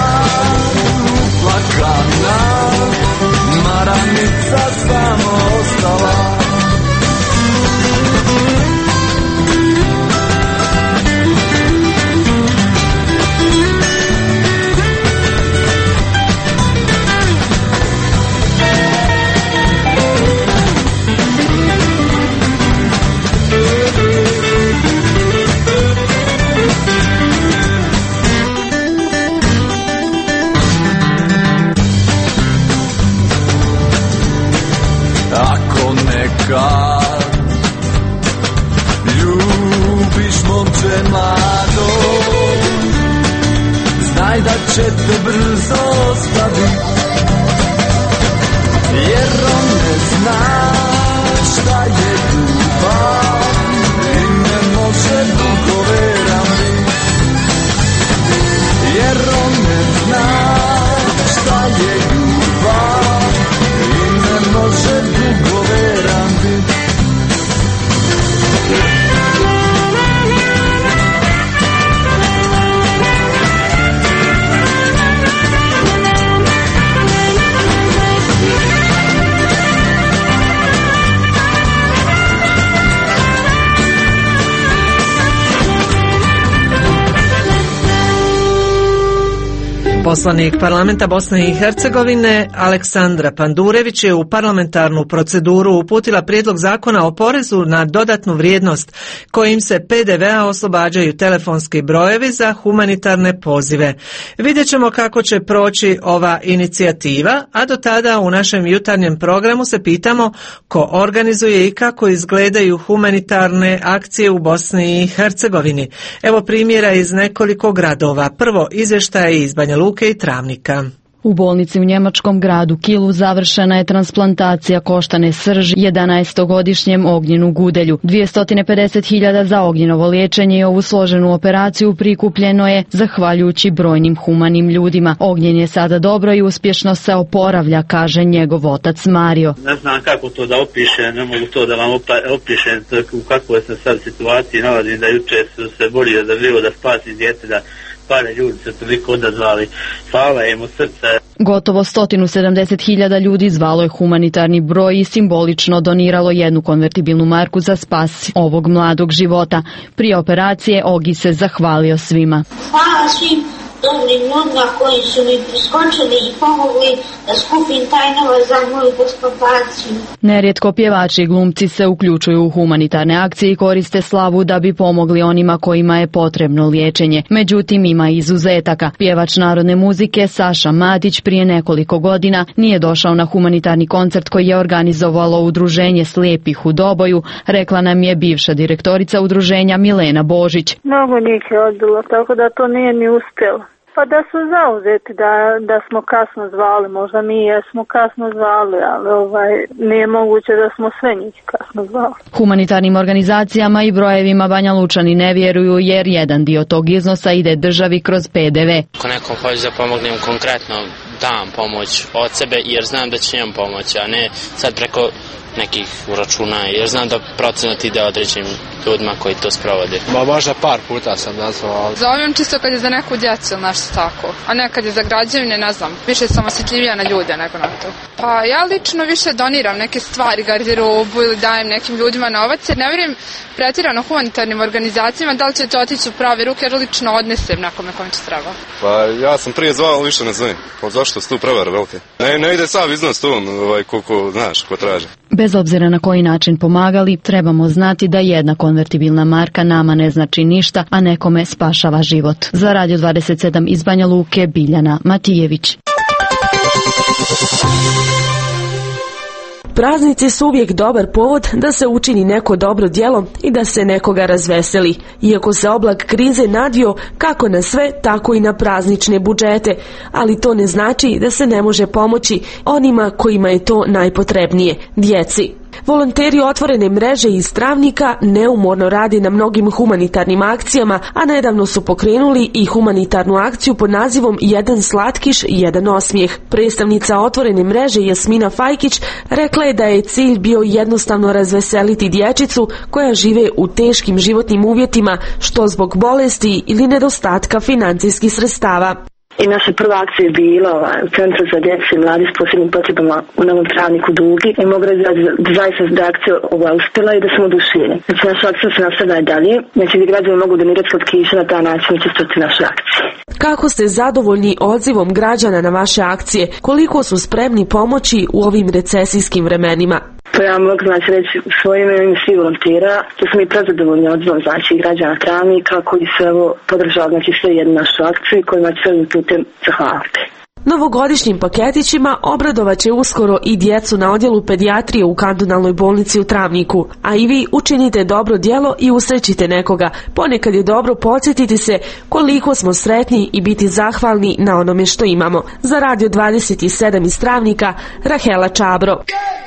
[SPEAKER 17] uplakana, maranica samo ostala. Kad ljubiš momče mlado, znaj da će te brzo ostaviti, jer on ne zna šta je ljubav i ne može dugo veran biti. Jer on ne zna šta je ljubav i ne može dugo veran biti.
[SPEAKER 1] Poslanik parlamenta Bosne i Hercegovine Aleksandra Pandurević je u parlamentarnu proceduru uputila prijedlog zakona o porezu na dodatnu vrijednost kojim se pe de ve a oslobađaju telefonski brojevi za humanitarne pozive. Vidjet ćemo kako će proći ova inicijativa, a do tada u našem jutarnjem programu se pitamo ko organizuje i kako izgledaju humanitarne akcije u Bosni i Hercegovini. Evo primjera iz nekoliko gradova. Prvo izvještaj iz Banja Luke i Travnika.
[SPEAKER 4] U bolnici u njemačkom gradu Kilu završena je transplantacija koštane srži jedanaestogodišnjem Ognjenu Gudelju. dvjesto pedeset hiljada za Ognjenovo liječenje i ovu složenu operaciju prikupljeno je zahvaljujući brojnim humanim ljudima. Ognjen je sada dobro i uspješno se oporavlja, kaže njegov otac Mario.
[SPEAKER 7] Ne znam kako to da opišem, ne mogu to da vam opišem u kakvoj sam sad situaciji nalazim, da juče su se borio za živo da spasi dijete, da pare ljudi se toliko odazvali, hvala im u srce.
[SPEAKER 4] Gotovo sto sedamdeset hiljada ljudi zvalo je humanitarni broj i simbolično doniralo jednu konvertibilnu marku za spas ovog mladog života. Prije operacije Ogi se zahvalio svima.
[SPEAKER 6] Hvala svim dobrim ljudima koji su mi priskočili i pomogli da skupim taj novac za moju transplantaciju.
[SPEAKER 4] Nerijetko pjevači i glumci se uključuju u humanitarne akcije i koriste slavu da bi pomogli onima kojima je potrebno liječenje. Međutim, ima izuzetaka. Pjevač narodne muzike Saša Matić prije nekoliko godina nije došao na humanitarni koncert koji je organizovalo Udruženje slijepih u Doboju, rekla nam je bivša direktorica udruženja Milena Božić.
[SPEAKER 8] Mnogo njih je odbilo, tako da to nije ni uspjelo. Pa da su zauzeti, da, da smo kasno zvali, možda mi jesmo kasno zvali, ali ovaj, nije moguće da smo sve njih kasno zvali.
[SPEAKER 4] Humanitarnim organizacijama i brojevima Banja Lučani ne vjeruju jer jedan dio tog iznosa ide državi kroz P D V.
[SPEAKER 11] Ako nekom hoće da pomognem konkretno, dam pomoć od sebe jer znam da će njom pomoći, a ne sad preko nekih računa, jer znam da procenat ide određenim ljudima koji to sprovode.
[SPEAKER 12] Ma možda par puta sam nazvao.
[SPEAKER 13] Zovem čisto kad je za neku djecu ili nešto tako, a ne kad je za građevine, ne znam, više sam osjetljivija na ljude nego na to. Pa ja lično više doniram neke stvari, garderobu ili dajem nekim ljudima novac, jer ne vjerujem pretirano humanitarnim organizacijama da li će to otići u prave ruke, jer lično odnesem nekome kome će treba.
[SPEAKER 14] Pa ja sam prije zvao, ali više ne zovem. Pa zašto su tu prevare velike? Ne, ne ide sav iznos tu, ovaj, koliko, znaš, ko traže.
[SPEAKER 4] Bez obzira na koji način pomagali, trebamo znati da jedna konvertibilna marka nama ne znači ništa, a nekome spašava život. Za Radio dvadeset sedam iz Banja Luke, Biljana Matijević.
[SPEAKER 26] Praznici su uvijek dobar povod da se učini neko dobro djelo i da se nekoga razveseli. Iako se oblak krize nadvio kako na sve, tako i na praznične budžete, ali to ne znači da se ne može pomoći onima kojima je to najpotrebnije, djeci. Volonteri Otvorene mreže iz Travnika neumorno radi na mnogim humanitarnim akcijama, a nedavno su pokrenuli i humanitarnu akciju pod nazivom Jedan slatkiš, jedan osmijeh. Predstavnica Otvorene mreže Jasmina Fajkić rekla je da je cilj bio jednostavno razveseliti dječicu koja žive u teškim životnim uvjetima, što zbog bolesti ili nedostatka financijskih sredstava.
[SPEAKER 27] I naša prva akcija je bila ovaj, u Centru za djecu i mladi s posebnim potrebama u Novom Travniku Dugi. I mogu reći da zaista da je akcija ovaj, uspjela i da smo oduševljeni. Znači naša akcija se nastavlja i dalje. Znači gdje građani mogu donirati slatkiše na taj način učestvovati naše akcije.
[SPEAKER 26] Kako ste zadovoljni odzivom građana na vaše akcije? Koliko su spremni pomoći u ovim recesijskim vremenima?
[SPEAKER 27] To ja mogu znači reći u svojim ime svi volontera, to smo i prezadovoljni odzivom znači građana Travnika koji se evo podržali znači sve jednu našu akciju i kojima će sve putem zahvaliti.
[SPEAKER 26] Novogodišnjim paketićima obradovat će uskoro i djecu na odjelu pedijatrije u kantonalnoj bolnici u Travniku. A i vi učinite dobro djelo i usrećite nekoga. Ponekad je dobro podsjetiti se koliko smo sretni i biti zahvalni na onome što imamo. Za Radio dvadeset sedam iz Travnika, Rahela Čabro.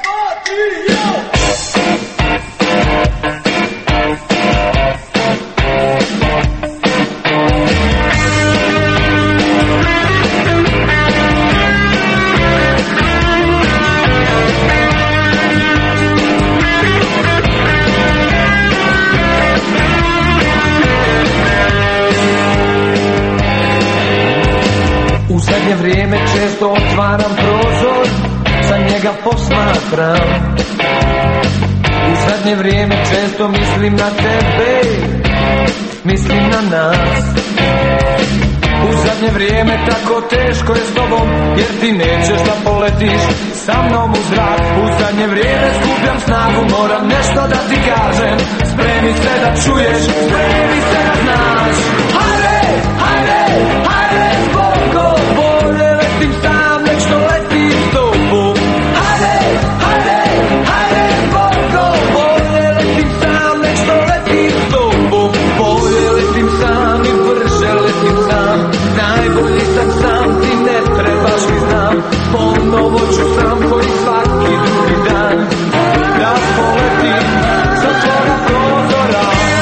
[SPEAKER 17] U zadnje vrijeme često otvaram prozor, sa njega posmatram. U zadnje vrijeme često mislim na tebe, mislim na nas. U zadnje vrijeme tako teško je s tobom, jer ti nećeš da poletiš sa mnom u zrak. U zadnje vrijeme skupljam snagu, moram nešto da ti kažem. Spremi se da čuješ, spremi se da znaš. Hajde, hajde, hajde zbog bolje letim sam, nek što letim s tobom. Hajde, hajde, hajde zbog bolje letim sam, nek što letim s tobom. Bolje letim sam i brže letim sam, najbolji sam sam, ti ne trebaš mi znam. Ponovo ću sam koji svaki drugi dan da poletim sa tvoga prozora.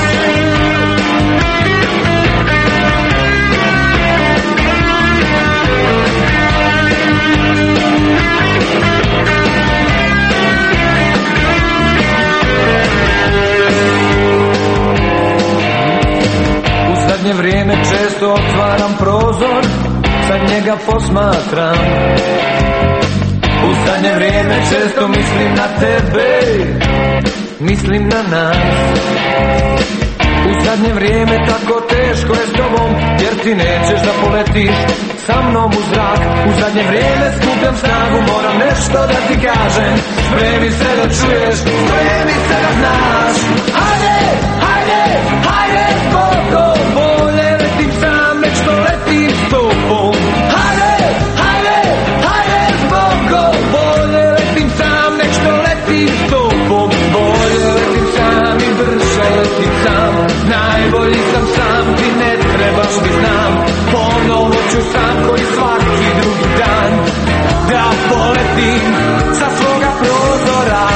[SPEAKER 17] U zadnje vrijeme često otvaram prozor, sa njega posmatram. U zadnje vrijeme često mislim na tebe, mislim na nas. U zadnje vrijeme tako teško je s tobom, jer ti nećeš da poletiš sa mnom u zrak. U zadnje vrijeme skupljam snagu, moram nešto da ti kažem. Spremi se da čuješ, spremi se da znaš. Hajde, hajde, hajde s Bogom, bolje letim sam nek što letim s tobom. Hajde, hajde, hajde s Bogom, bolje letim sam nek što letim s tobom. Bolje letim sam i brže letim sam, najbolji sam sam, ti ne trebaš mi znam. Ponovo ću sam koji svaki drugi dan da poletim sa svoga prozora.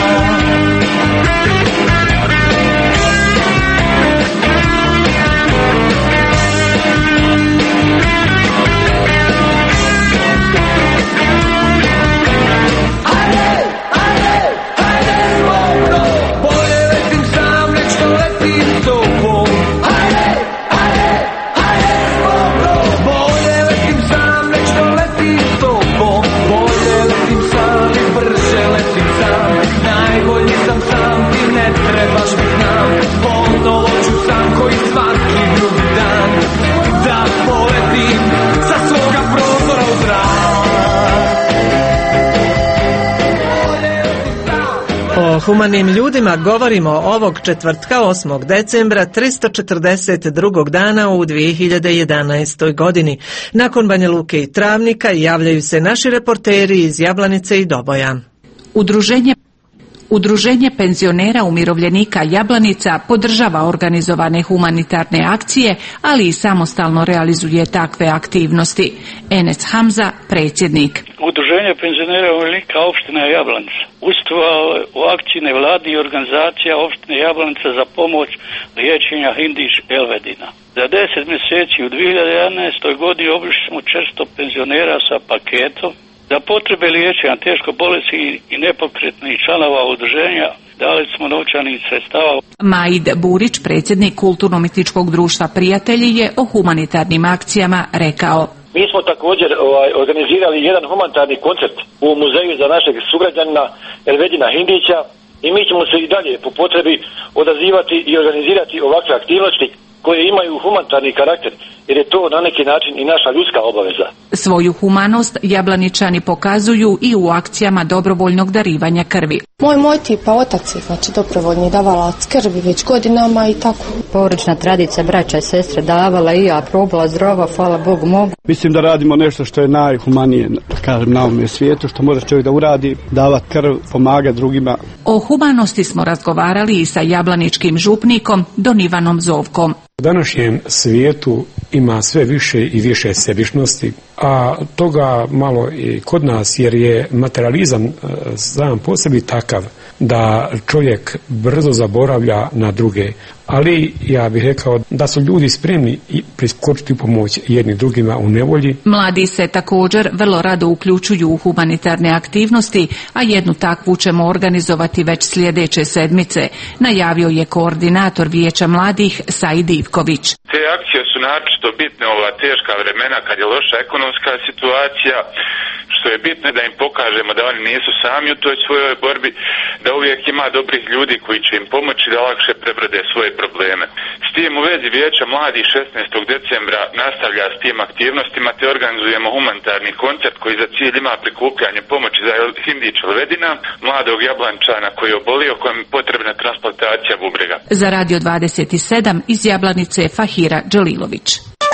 [SPEAKER 1] O humanim ljudima govorimo ovog četvrtka osmog decembra tristo četrdeset drugog dana u dvije hiljade jedanaestoj godini. Nakon Banja Luke i Travnika javljaju se naši reporteri iz Jablanice i Doboja.
[SPEAKER 10] Udruženje Udruženje penzionera umirovljenika Jablanica podržava organizovane humanitarne akcije, ali i samostalno realizuje takve aktivnosti. Enes Hamza, predsjednik.
[SPEAKER 15] Udruženje penzionera umirovljenika opštine Jablanica učestvovalo u akciji nevladi i organizacija opštine Jablanica za pomoć liječenja Hindić Elvedina. Za deset mjeseci u dvije hiljade jedanaestoj godini obišli smo četiristo penzionera sa paketom. Za potrebe liječenja teško bolesti i nepokretnih članova udruženja dali smo novčanih sredstava.
[SPEAKER 10] Maid Burić, predsjednik Kulturno-umjetničkog društva Prijatelji, je o humanitarnim akcijama rekao:
[SPEAKER 16] Mi smo također ovaj, organizirali jedan humanitarni koncert u muzeju za našeg sugrađanina Elvedina Hindića i mi ćemo se i dalje po potrebi odazivati i organizirati ovakve aktivnosti koje imaju humanitarni karakter, jer je to na neki način i naša ljudska obaveza.
[SPEAKER 10] Svoju humanost Jablaničani pokazuju i u akcijama dobrovoljnog darivanja krvi.
[SPEAKER 19] Moj moj tipa otac je znači dobrovoljni davalac krvi već godinama i tako.
[SPEAKER 20] Porodična tradicija, braća i sestre davala i ja probala zdrava, hvala Bogu mogu.
[SPEAKER 23] Mislim da radimo nešto što je najhumanije, da kažem, na ovom svijetu, što može čovjek da uradi, davati krv, pomagati drugima.
[SPEAKER 10] O humanosti smo razgovarali i sa jablaničkim župnikom Don Ivanom Zovkom.
[SPEAKER 24] U današnjem svijetu ima sve više i više sebičnosti, a toga malo i kod nas, jer je materializam sam po sebi takav da čovjek brzo zaboravlja na druge. Ali ja bih rekao da su ljudi spremni i priskočiti pomoć jednim drugima u nevolji.
[SPEAKER 10] Mladi se također vrlo rado uključuju u humanitarne aktivnosti, a jednu takvu ćemo organizovati već sljedeće sedmice, najavio je koordinator Vijeća mladih Said Ivković.
[SPEAKER 28] Te akcije su naročito bitne ova teška vremena kad je loša ekonomska situacija, što je bitno da im pokažemo da oni nisu sami u toj svojoj borbi, da uvijek ima dobrih ljudi koji će im pomoći da lakše prebrode svoje probleme. S tim u vezi Vijeća mladih šesnaestog decembra nastavlja s tim aktivnostima te organizujemo humanitarni koncert koji za cilj ima prikupljanje pomoći za Hindić Elvedina, mladog Jablančana koji je obolio, kojem je potrebna transplantacija bubrega.
[SPEAKER 10] Za Radio dvadeset sedam iz Jablanice Fahira Đalilović.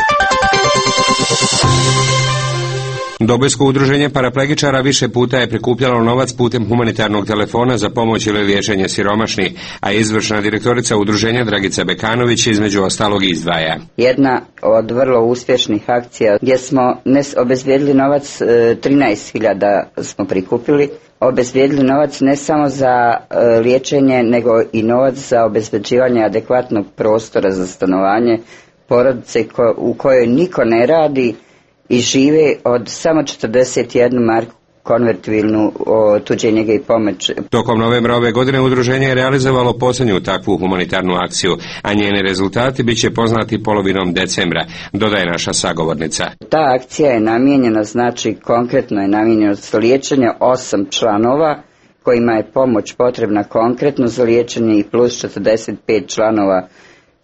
[SPEAKER 29] Dobojsko udruženje paraplegičara više puta je prikupljalo novac putem humanitarnog telefona za pomoć ili liječenje siromašnih, a izvršna direktorica udruženja Dragica Bekanović između ostalog izdvaja.
[SPEAKER 30] Jedna od vrlo uspješnih akcija gdje smo ne obezbijedili novac, trinaest hiljada smo prikupili, obezbijedili novac ne samo za liječenje, nego i novac za obezbeđivanje adekvatnog prostora za stanovanje porodice u kojoj niko ne radi i žive od samo četrdeset jednu marku konvertibilnu tuđe njege i pomoć.
[SPEAKER 29] Tokom novembra ove godine udruženje je realizovalo posljednju takvu humanitarnu akciju, a njeni rezultati bit će poznati polovinom decembra, dodaje naša sagovornica.
[SPEAKER 30] Ta akcija je namijenjena, znači konkretno je namijenjena za liječenje osam članova kojima je pomoć potrebna konkretno za liječenje i plus četrdeset pet članova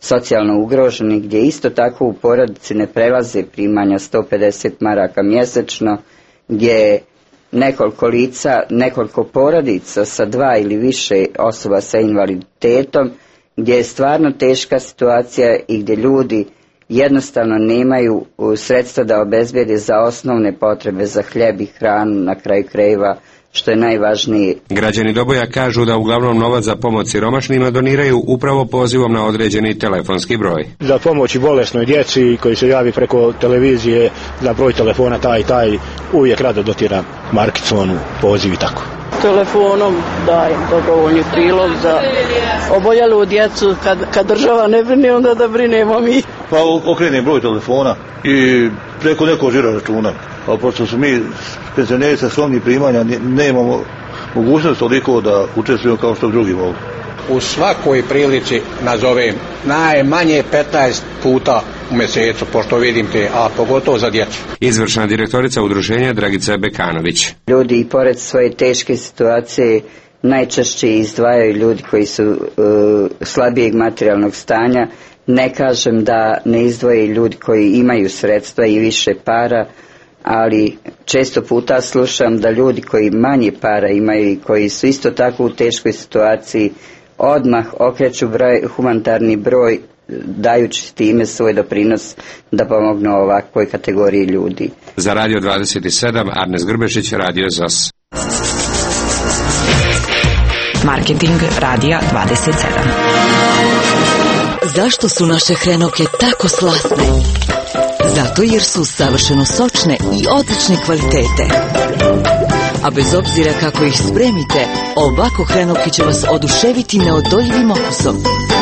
[SPEAKER 30] socijalno ugroženi, gdje isto tako u porodici ne prelaze primanja sto pedeset maraka mjesečno, gdje nekoliko lica, nekoliko porodica sa dva ili više osoba sa invaliditetom, gdje je stvarno teška situacija i gdje ljudi jednostavno nemaju sredstva da obezbede za osnovne potrebe, za hljeb i hranu, na kraju krajeva, što je najvažnije.
[SPEAKER 29] Građani Doboja kažu da uglavnom novac za pomoć siromašnima doniraju upravo pozivom na određeni telefonski broj.
[SPEAKER 2] Za pomoć i bolesnoj djeci koji se javi preko televizije za broj telefona taj i taj, uvijek rado dotiram markicom, poziv i tako.
[SPEAKER 3] Telefonom dajem dobrovoljni prilog za oboljalu djecu. Kad, kad država ne brine, onda da brinemo mi.
[SPEAKER 5] Pa okrenem broj telefona i preko nekog žiro računa. A pošto su mi penzioneri sa skromnih primanja, nemamo mogućnost toliko da učestvujemo kao što drugi mogu.
[SPEAKER 6] U svakoj prilici nazovem najmanje petnaest puta u mjesecu, pošto vidim te, a pogotovo za djecu.
[SPEAKER 29] Izvršna direktorica udruženja Dragica Bekanović.
[SPEAKER 30] Ljudi i pored svoje teške situacije najčešće izdvajaju ljudi koji su uh, slabijeg materijalnog stanja. Ne kažem da ne izdvoje ljudi koji imaju sredstva i više para, ali često puta slušam da ljudi koji manje para imaju i koji su isto tako u teškoj situaciji odmah okreću broj, humanitarni broj, dajući time svoj doprinos da pomognu ovakvoj kategoriji ljudi.
[SPEAKER 29] Za Radio dvadeset sedam, Arnes Grbešić, Radio Z O S.
[SPEAKER 7] Marketing Radija dvadeset sedam.
[SPEAKER 9] Zašto su naše hrenovke tako slatne? Zato jer su savršeno sočne i odlične kvalitete. A bez obzira kako ih spremite, ovako hrenovke će vas oduševiti neodoljivim okusom.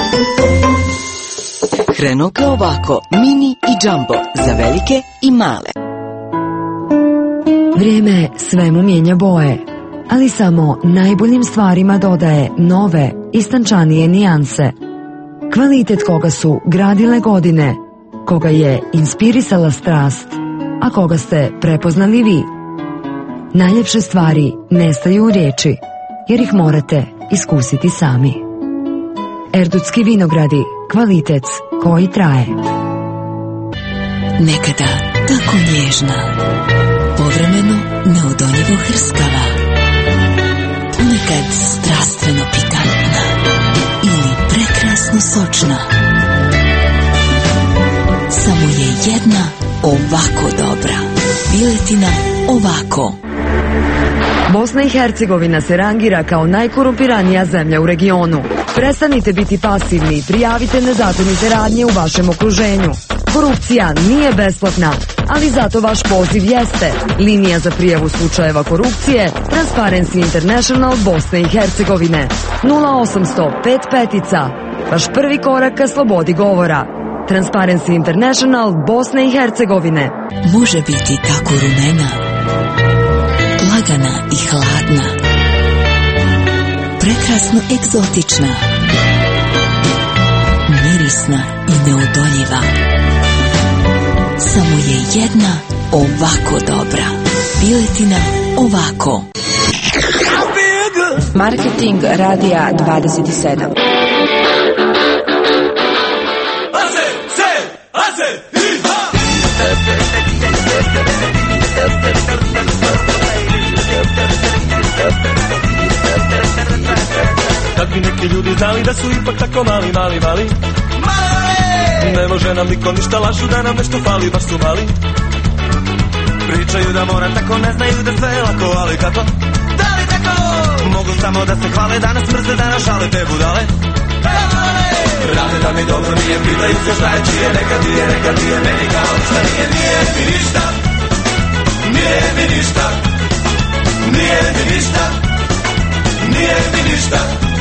[SPEAKER 9] Hrenovke ovako, mini i džambo, za velike i male.
[SPEAKER 18] Vrijeme svemu mijenja boje, ali samo najboljim stvarima dodaje nove, istančanije nijanse. Kvalitet koga su gradile godine, koga je inspirisala strast, a koga ste prepoznali vi. Najljepše stvari nestaju u riječi, jer ih morate iskusiti sami. Erdutski vinogradi, kvalitet koji traje.
[SPEAKER 9] Nekada tako nježna, povremeno neodoljivo hrskava, ponekad strastveno pikantna ili prekrasno sočna. Samo je jedna ovako dobra. Piletina ovako.
[SPEAKER 18] Bosna i Hercegovina se rangira kao najkorumpiranija zemlja u regionu. Prestanite biti pasivni i prijavite nezakonite radnje u vašem okruženju. Korupcija nije besplatna, ali zato vaš poziv jeste. Linija za prijavu slučajeva korupcije Transparency International Bosne i Hercegovine. nula osamsto pet petica. Vaš prvi korak ka slobodi govora. Transparency International Bosne i Hercegovine.
[SPEAKER 9] Može biti tako rumena, lagana i hladna, prekrasno egzotična, mirisna i neodoljiva. Samo je jedna ovako dobra. Piletina ovako.
[SPEAKER 7] Marketing Radija dvadeset sedam.
[SPEAKER 21] Kad bi neki ljudi znali da su ipak tako mali, mali, mali, mali. Ne može nam niko ništa, lažu da nam nešto fali, baš su mali. Pričaju da mora tako, ne znaju da sve je lako, ali kako? Da li tako? Mogu samo da se hvale, da nas mrze, da nas šale te budale. Rade da mi dobro nije, pitaju se šta je čije, neka ti je, neka ti je, meni kao ništa nije, nije mi ništa, nije mi ništa, nije mi ništa, nije mi ništa.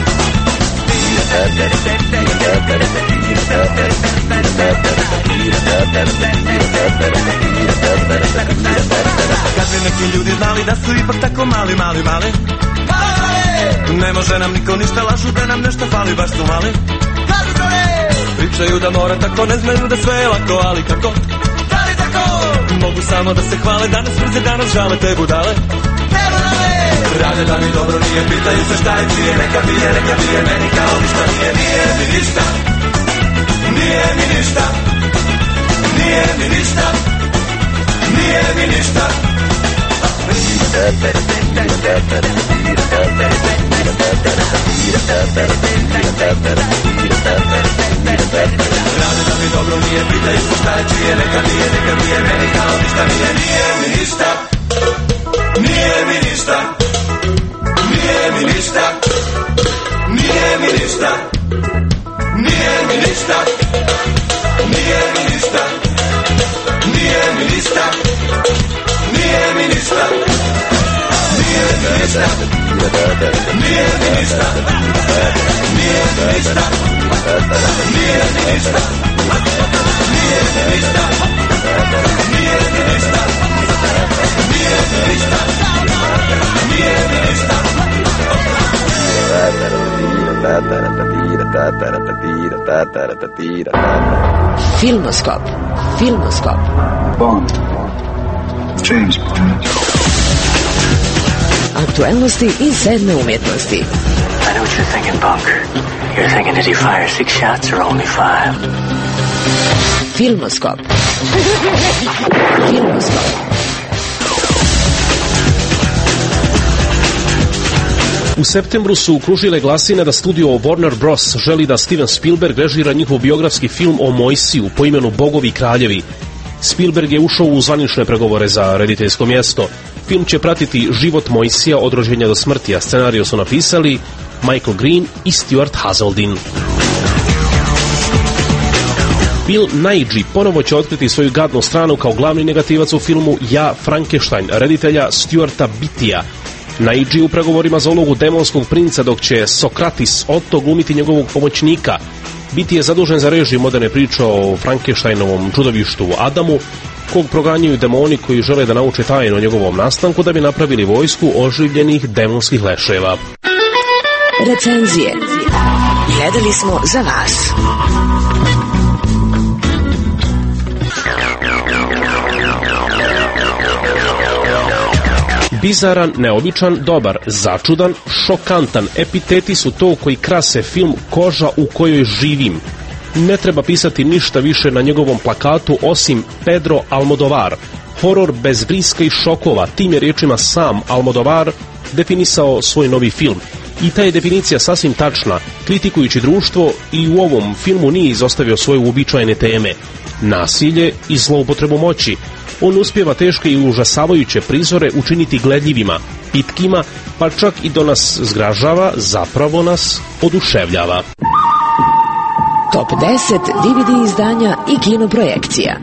[SPEAKER 21] Kad bi neki ljudi znali da su ipak tako mali, mali, mali, ne može nam niko ništa, lažu da nam nešto fali, baš su mali. Pričaju da mora tako, ne znaju da sve je lako, ali kako? Da li tako? Mogu samo da se hvale, da nas mrze, da nas žale te budale. Rade da mi dobro nije, pitaju se šta je čije, neka bije, neka bije, meni kao ništa nije, nije mi ništa, nije mi ništa, nije mi ništa, nije mi ništa. Rade da mi dobro nije, pitaju se šta je čije, neka nije, neka nije, meni kao ništa nije, nije mi ništa, nije mi ništa, nije mi ništa, nije mi ništa, nije mi ništa, nije mi ništa, nije mi ništa, nije mi ništa, nije mi ništa, nije mi ništa, nije mi ništa, nije mi ništa, nije mi ništa, nije mi ništa, nije mi ništa, nije mi ništa.
[SPEAKER 7] Filmoskop. Filmoskop.
[SPEAKER 4] Bond. James Bond.
[SPEAKER 7] Aktuelnosti i sedme umjetnosti.
[SPEAKER 8] I know what you're thinking, Bunk. You're thinking, did he fire six shots or only five?
[SPEAKER 7] Filmoskop. Filmoskop.
[SPEAKER 11] U septembru su kružile glasine da studio Warner Bros. Želi da Steven Spielberg režira njihov biografski film o Mojsiju po imenu Bogovi i kraljevi. Spielberg je ušao u zvanične pregovore za rediteljsko mjesto. Film će pratiti život Mojsija od rođenja do smrti, a scenariju su napisali Michael Green i Stuart Hazeldine. Bill Nighy ponovo će otkriti svoju gadnu stranu kao glavni negativac u filmu Ja, Frankenstein, reditelja Stuarta Beattya. Nighy u pregovorima za ulogu demonskog princa, dok će Sokratis Otto glumiti njegovog pomoćnika. Beatty je zadužen za režiju moderne priče o Frankensteinovom čudovištu Adamu, kog proganjaju demoni koji žele da nauče tajnu o njegovom nastanku da bi napravili vojsku oživljenih demonskih leševa.
[SPEAKER 7] Recenzije. Gledali smo za vas.
[SPEAKER 11] Bizaran, neobičan, dobar, začudan, šokantan. Epiteti su to koji krase film Koža u kojoj živim. Ne treba pisati ništa više na njegovom plakatu osim Pedro Almodovar. Horor bez vriska i šokova. Tim je riječima sam Almodovar definisao svoj novi film. I ta je definicija sasvim tačna. Kritikujući društvo, i u ovom filmu nije izostavio svoje uobičajene teme. Nasilje i zloupotrebu moći. On uspijeva teške i užasavajuće prizore učiniti gledljivima, pitkima, pa čak i do nas zgražava, zapravo nas oduševljava.
[SPEAKER 7] Top deset D V D izdanja i kinoprojekcija.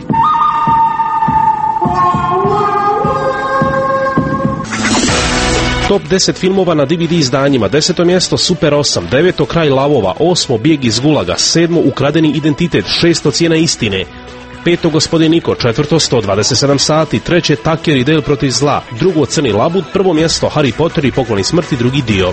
[SPEAKER 11] Top deset filmova na D V D izdanjima. Deseto mjesto Super osam, deveto Kraj lavova, osmo Bijeg iz gulaga, sedmo Ukradeni identitet, šesto Cijena istine, peto Gospodin Niko, četvrto sto dvadeset sedam sati, treće Tucker i Dale protiv zla, drugo Crni labud, prvo mjesto Harry Potter i Pokloni smrti, drugi dio.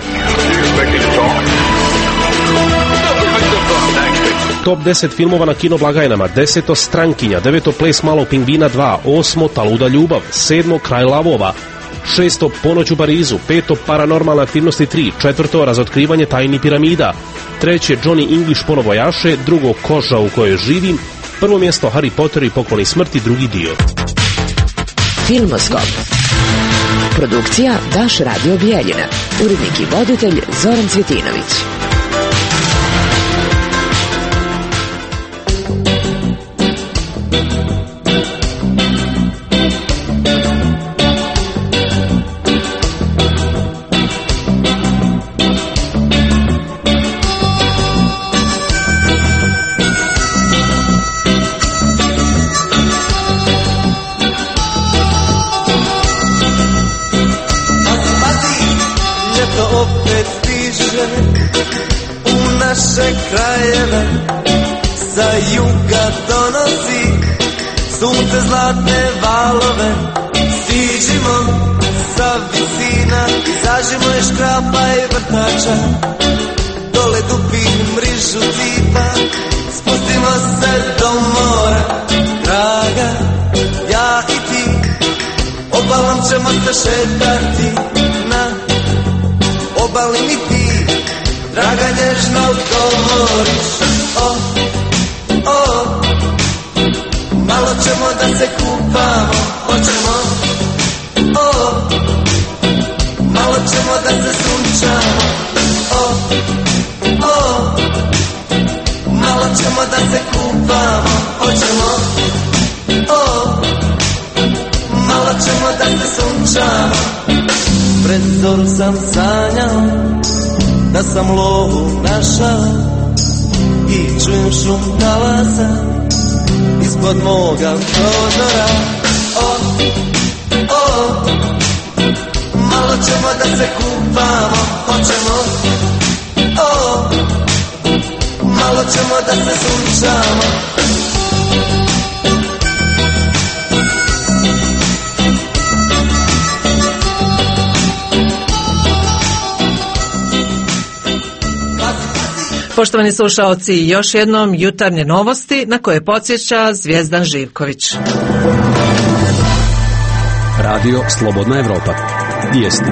[SPEAKER 11] Top deset filmova na kinoblagajnama. Deseto Strankinja, deveto Ples malog pingvina dva, osmo Taluda ljubav, sedmo Kraj lavova, šesto Ponoć u Parizu, peto Paranormalne aktivnosti tri, četvrto Razotkrivanje tajni piramida, treće Johnny English ponovo jaše, drugo Koža u kojoj živim, prvo mjesto Harry Potter i Pokloni smrti, drugi dio.
[SPEAKER 7] Filmoskop. Produkcija Daš Radio Bijeljina. Urednik i voditelj Zoran Cvjetinović.
[SPEAKER 21] Krajeve sa juga donosi sunce zlatne valove, siđimo sa visina, zažimo je škrapa i vrtača, dole dupin mrižu tipa, spustimo se do mora, draga, ja i ti, obalom ćemo se šetati, na obali mi ti, draga nježno odgovoriš, o, o, ćemo da se kupamo, hoćemo. O, malo ćemo da se sunčamo. O, o, malo ćemo da se kupamo, hoćemo. O, malo ćemo da se sunčamo. Pred zoru sam sanjao da sam lovu našao i čujem šum talasa ispod moga prozora. O, o, malo ćemo da se kupamo, hoćemo. O, malo ćemo da se sunčamo.
[SPEAKER 1] Poštovani slušaoci, još jednom jutarnje novosti na koje podsjeća Zvijezdan Živković.
[SPEAKER 12] Radio Slobodna Evropa. Vijesti.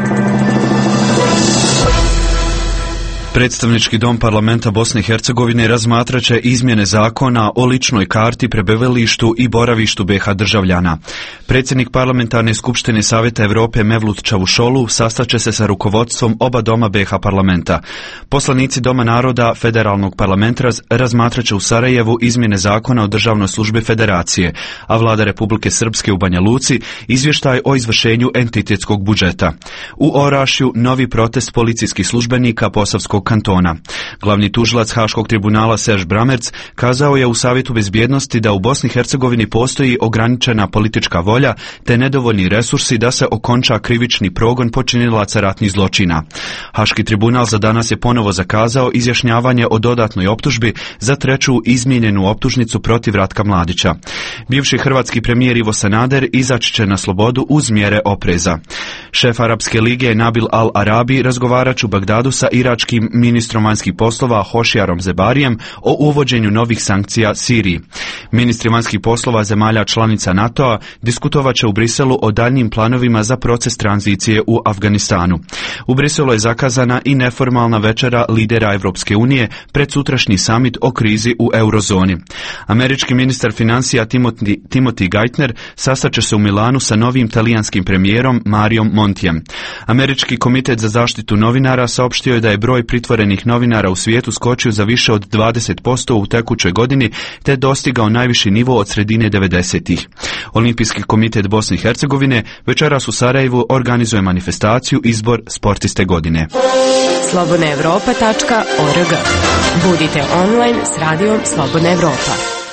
[SPEAKER 12] Predstavnički dom parlamenta Bosne i Hercegovine razmatraće izmjene zakona o ličnoj karti, prebivalištu i boravištu be ha državljana. Predsjednik parlamentarne skupštine Savjeta Europe Mevlut Čavušolu sastaće se sa rukovodstvom oba doma be ha parlamenta. Poslanici Doma naroda federalnog parlamenta razmatraće u Sarajevu izmjene zakona o državnoj službi federacije, a vlada Republike Srpske u Banja Luci izvještaj o izvršenju entitetskog budžeta. U Orašju novi protest policijskih službenika Posavskog kantona. Glavni tužilac Haškog tribunala Serž Bramerc kazao je u Savjetu bezbjednosti da u Bosni i Hercegovini postoji ograničena politička volja te nedovoljni resursi da se okonča krivični progon počinilaca ratnih zločina. Haški tribunal za danas je ponovo zakazao izjašnjavanje o dodatnoj optužbi za treću izmijenjenu optužnicu protiv Ratka Mladića. Bivši hrvatski premijer Ivo Sanader izaći će na slobodu uz mjere opreza. Šef Arapske lige Nabil Al-Arabi razgovarat će u Bagdadu sa iračkim ministrom vanjskih poslova Hošijarom Zebarijem o uvođenju novih sankcija Siriji. Ministri vanjskih poslova zemalja članica NATO-a diskutovat će u Briselu o daljnjim planovima za proces tranzicije u Afganistanu. U Briselu je zakazana i neformalna večera lidera Evropske unije pred sutrašnji samit o krizi u eurozoni. Američki ministar financija Timothy, Timothy Geithner sastaće se u Milanu sa novim talijanskim premijerom Marijom Montijem. Američki komitet za zaštitu novinara saopštio je da je broj pritvorenih novinara u svijetu skočio za više od dvadeset posto u tekućoj godini te dostigao najviši nivo od sredine devedesetih. Olimpijski komitet Bosne i Hercegovine večeras u Sarajevu organizuje manifestaciju Izbor sportiste godine.
[SPEAKER 13] slobodna evropa tačka org. Budite online s radijom Slobodna Evropa.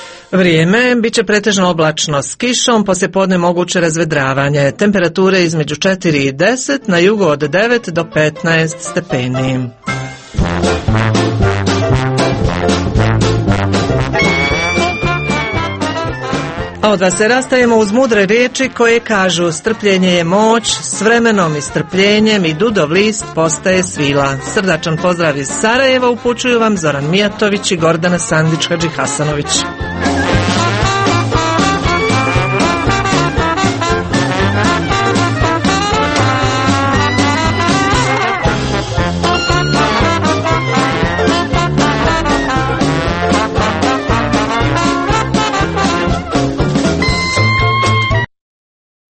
[SPEAKER 1] Vrijeme bit će pretežno oblačno s kišom, poslijepodne moguće razvedravanje. Temperature između četiri i deset, na jugu od devet do petnaest stepeni. A od vas se rastajemo uz mudre riječi koje kažu: strpljenje je moć, s vremenom i strpljenjem i dudov list postaje svila. Srdačan pozdrav iz Sarajeva upućuju vam Zoran Mijatović i Gordana Sandić-Hadžihasanović.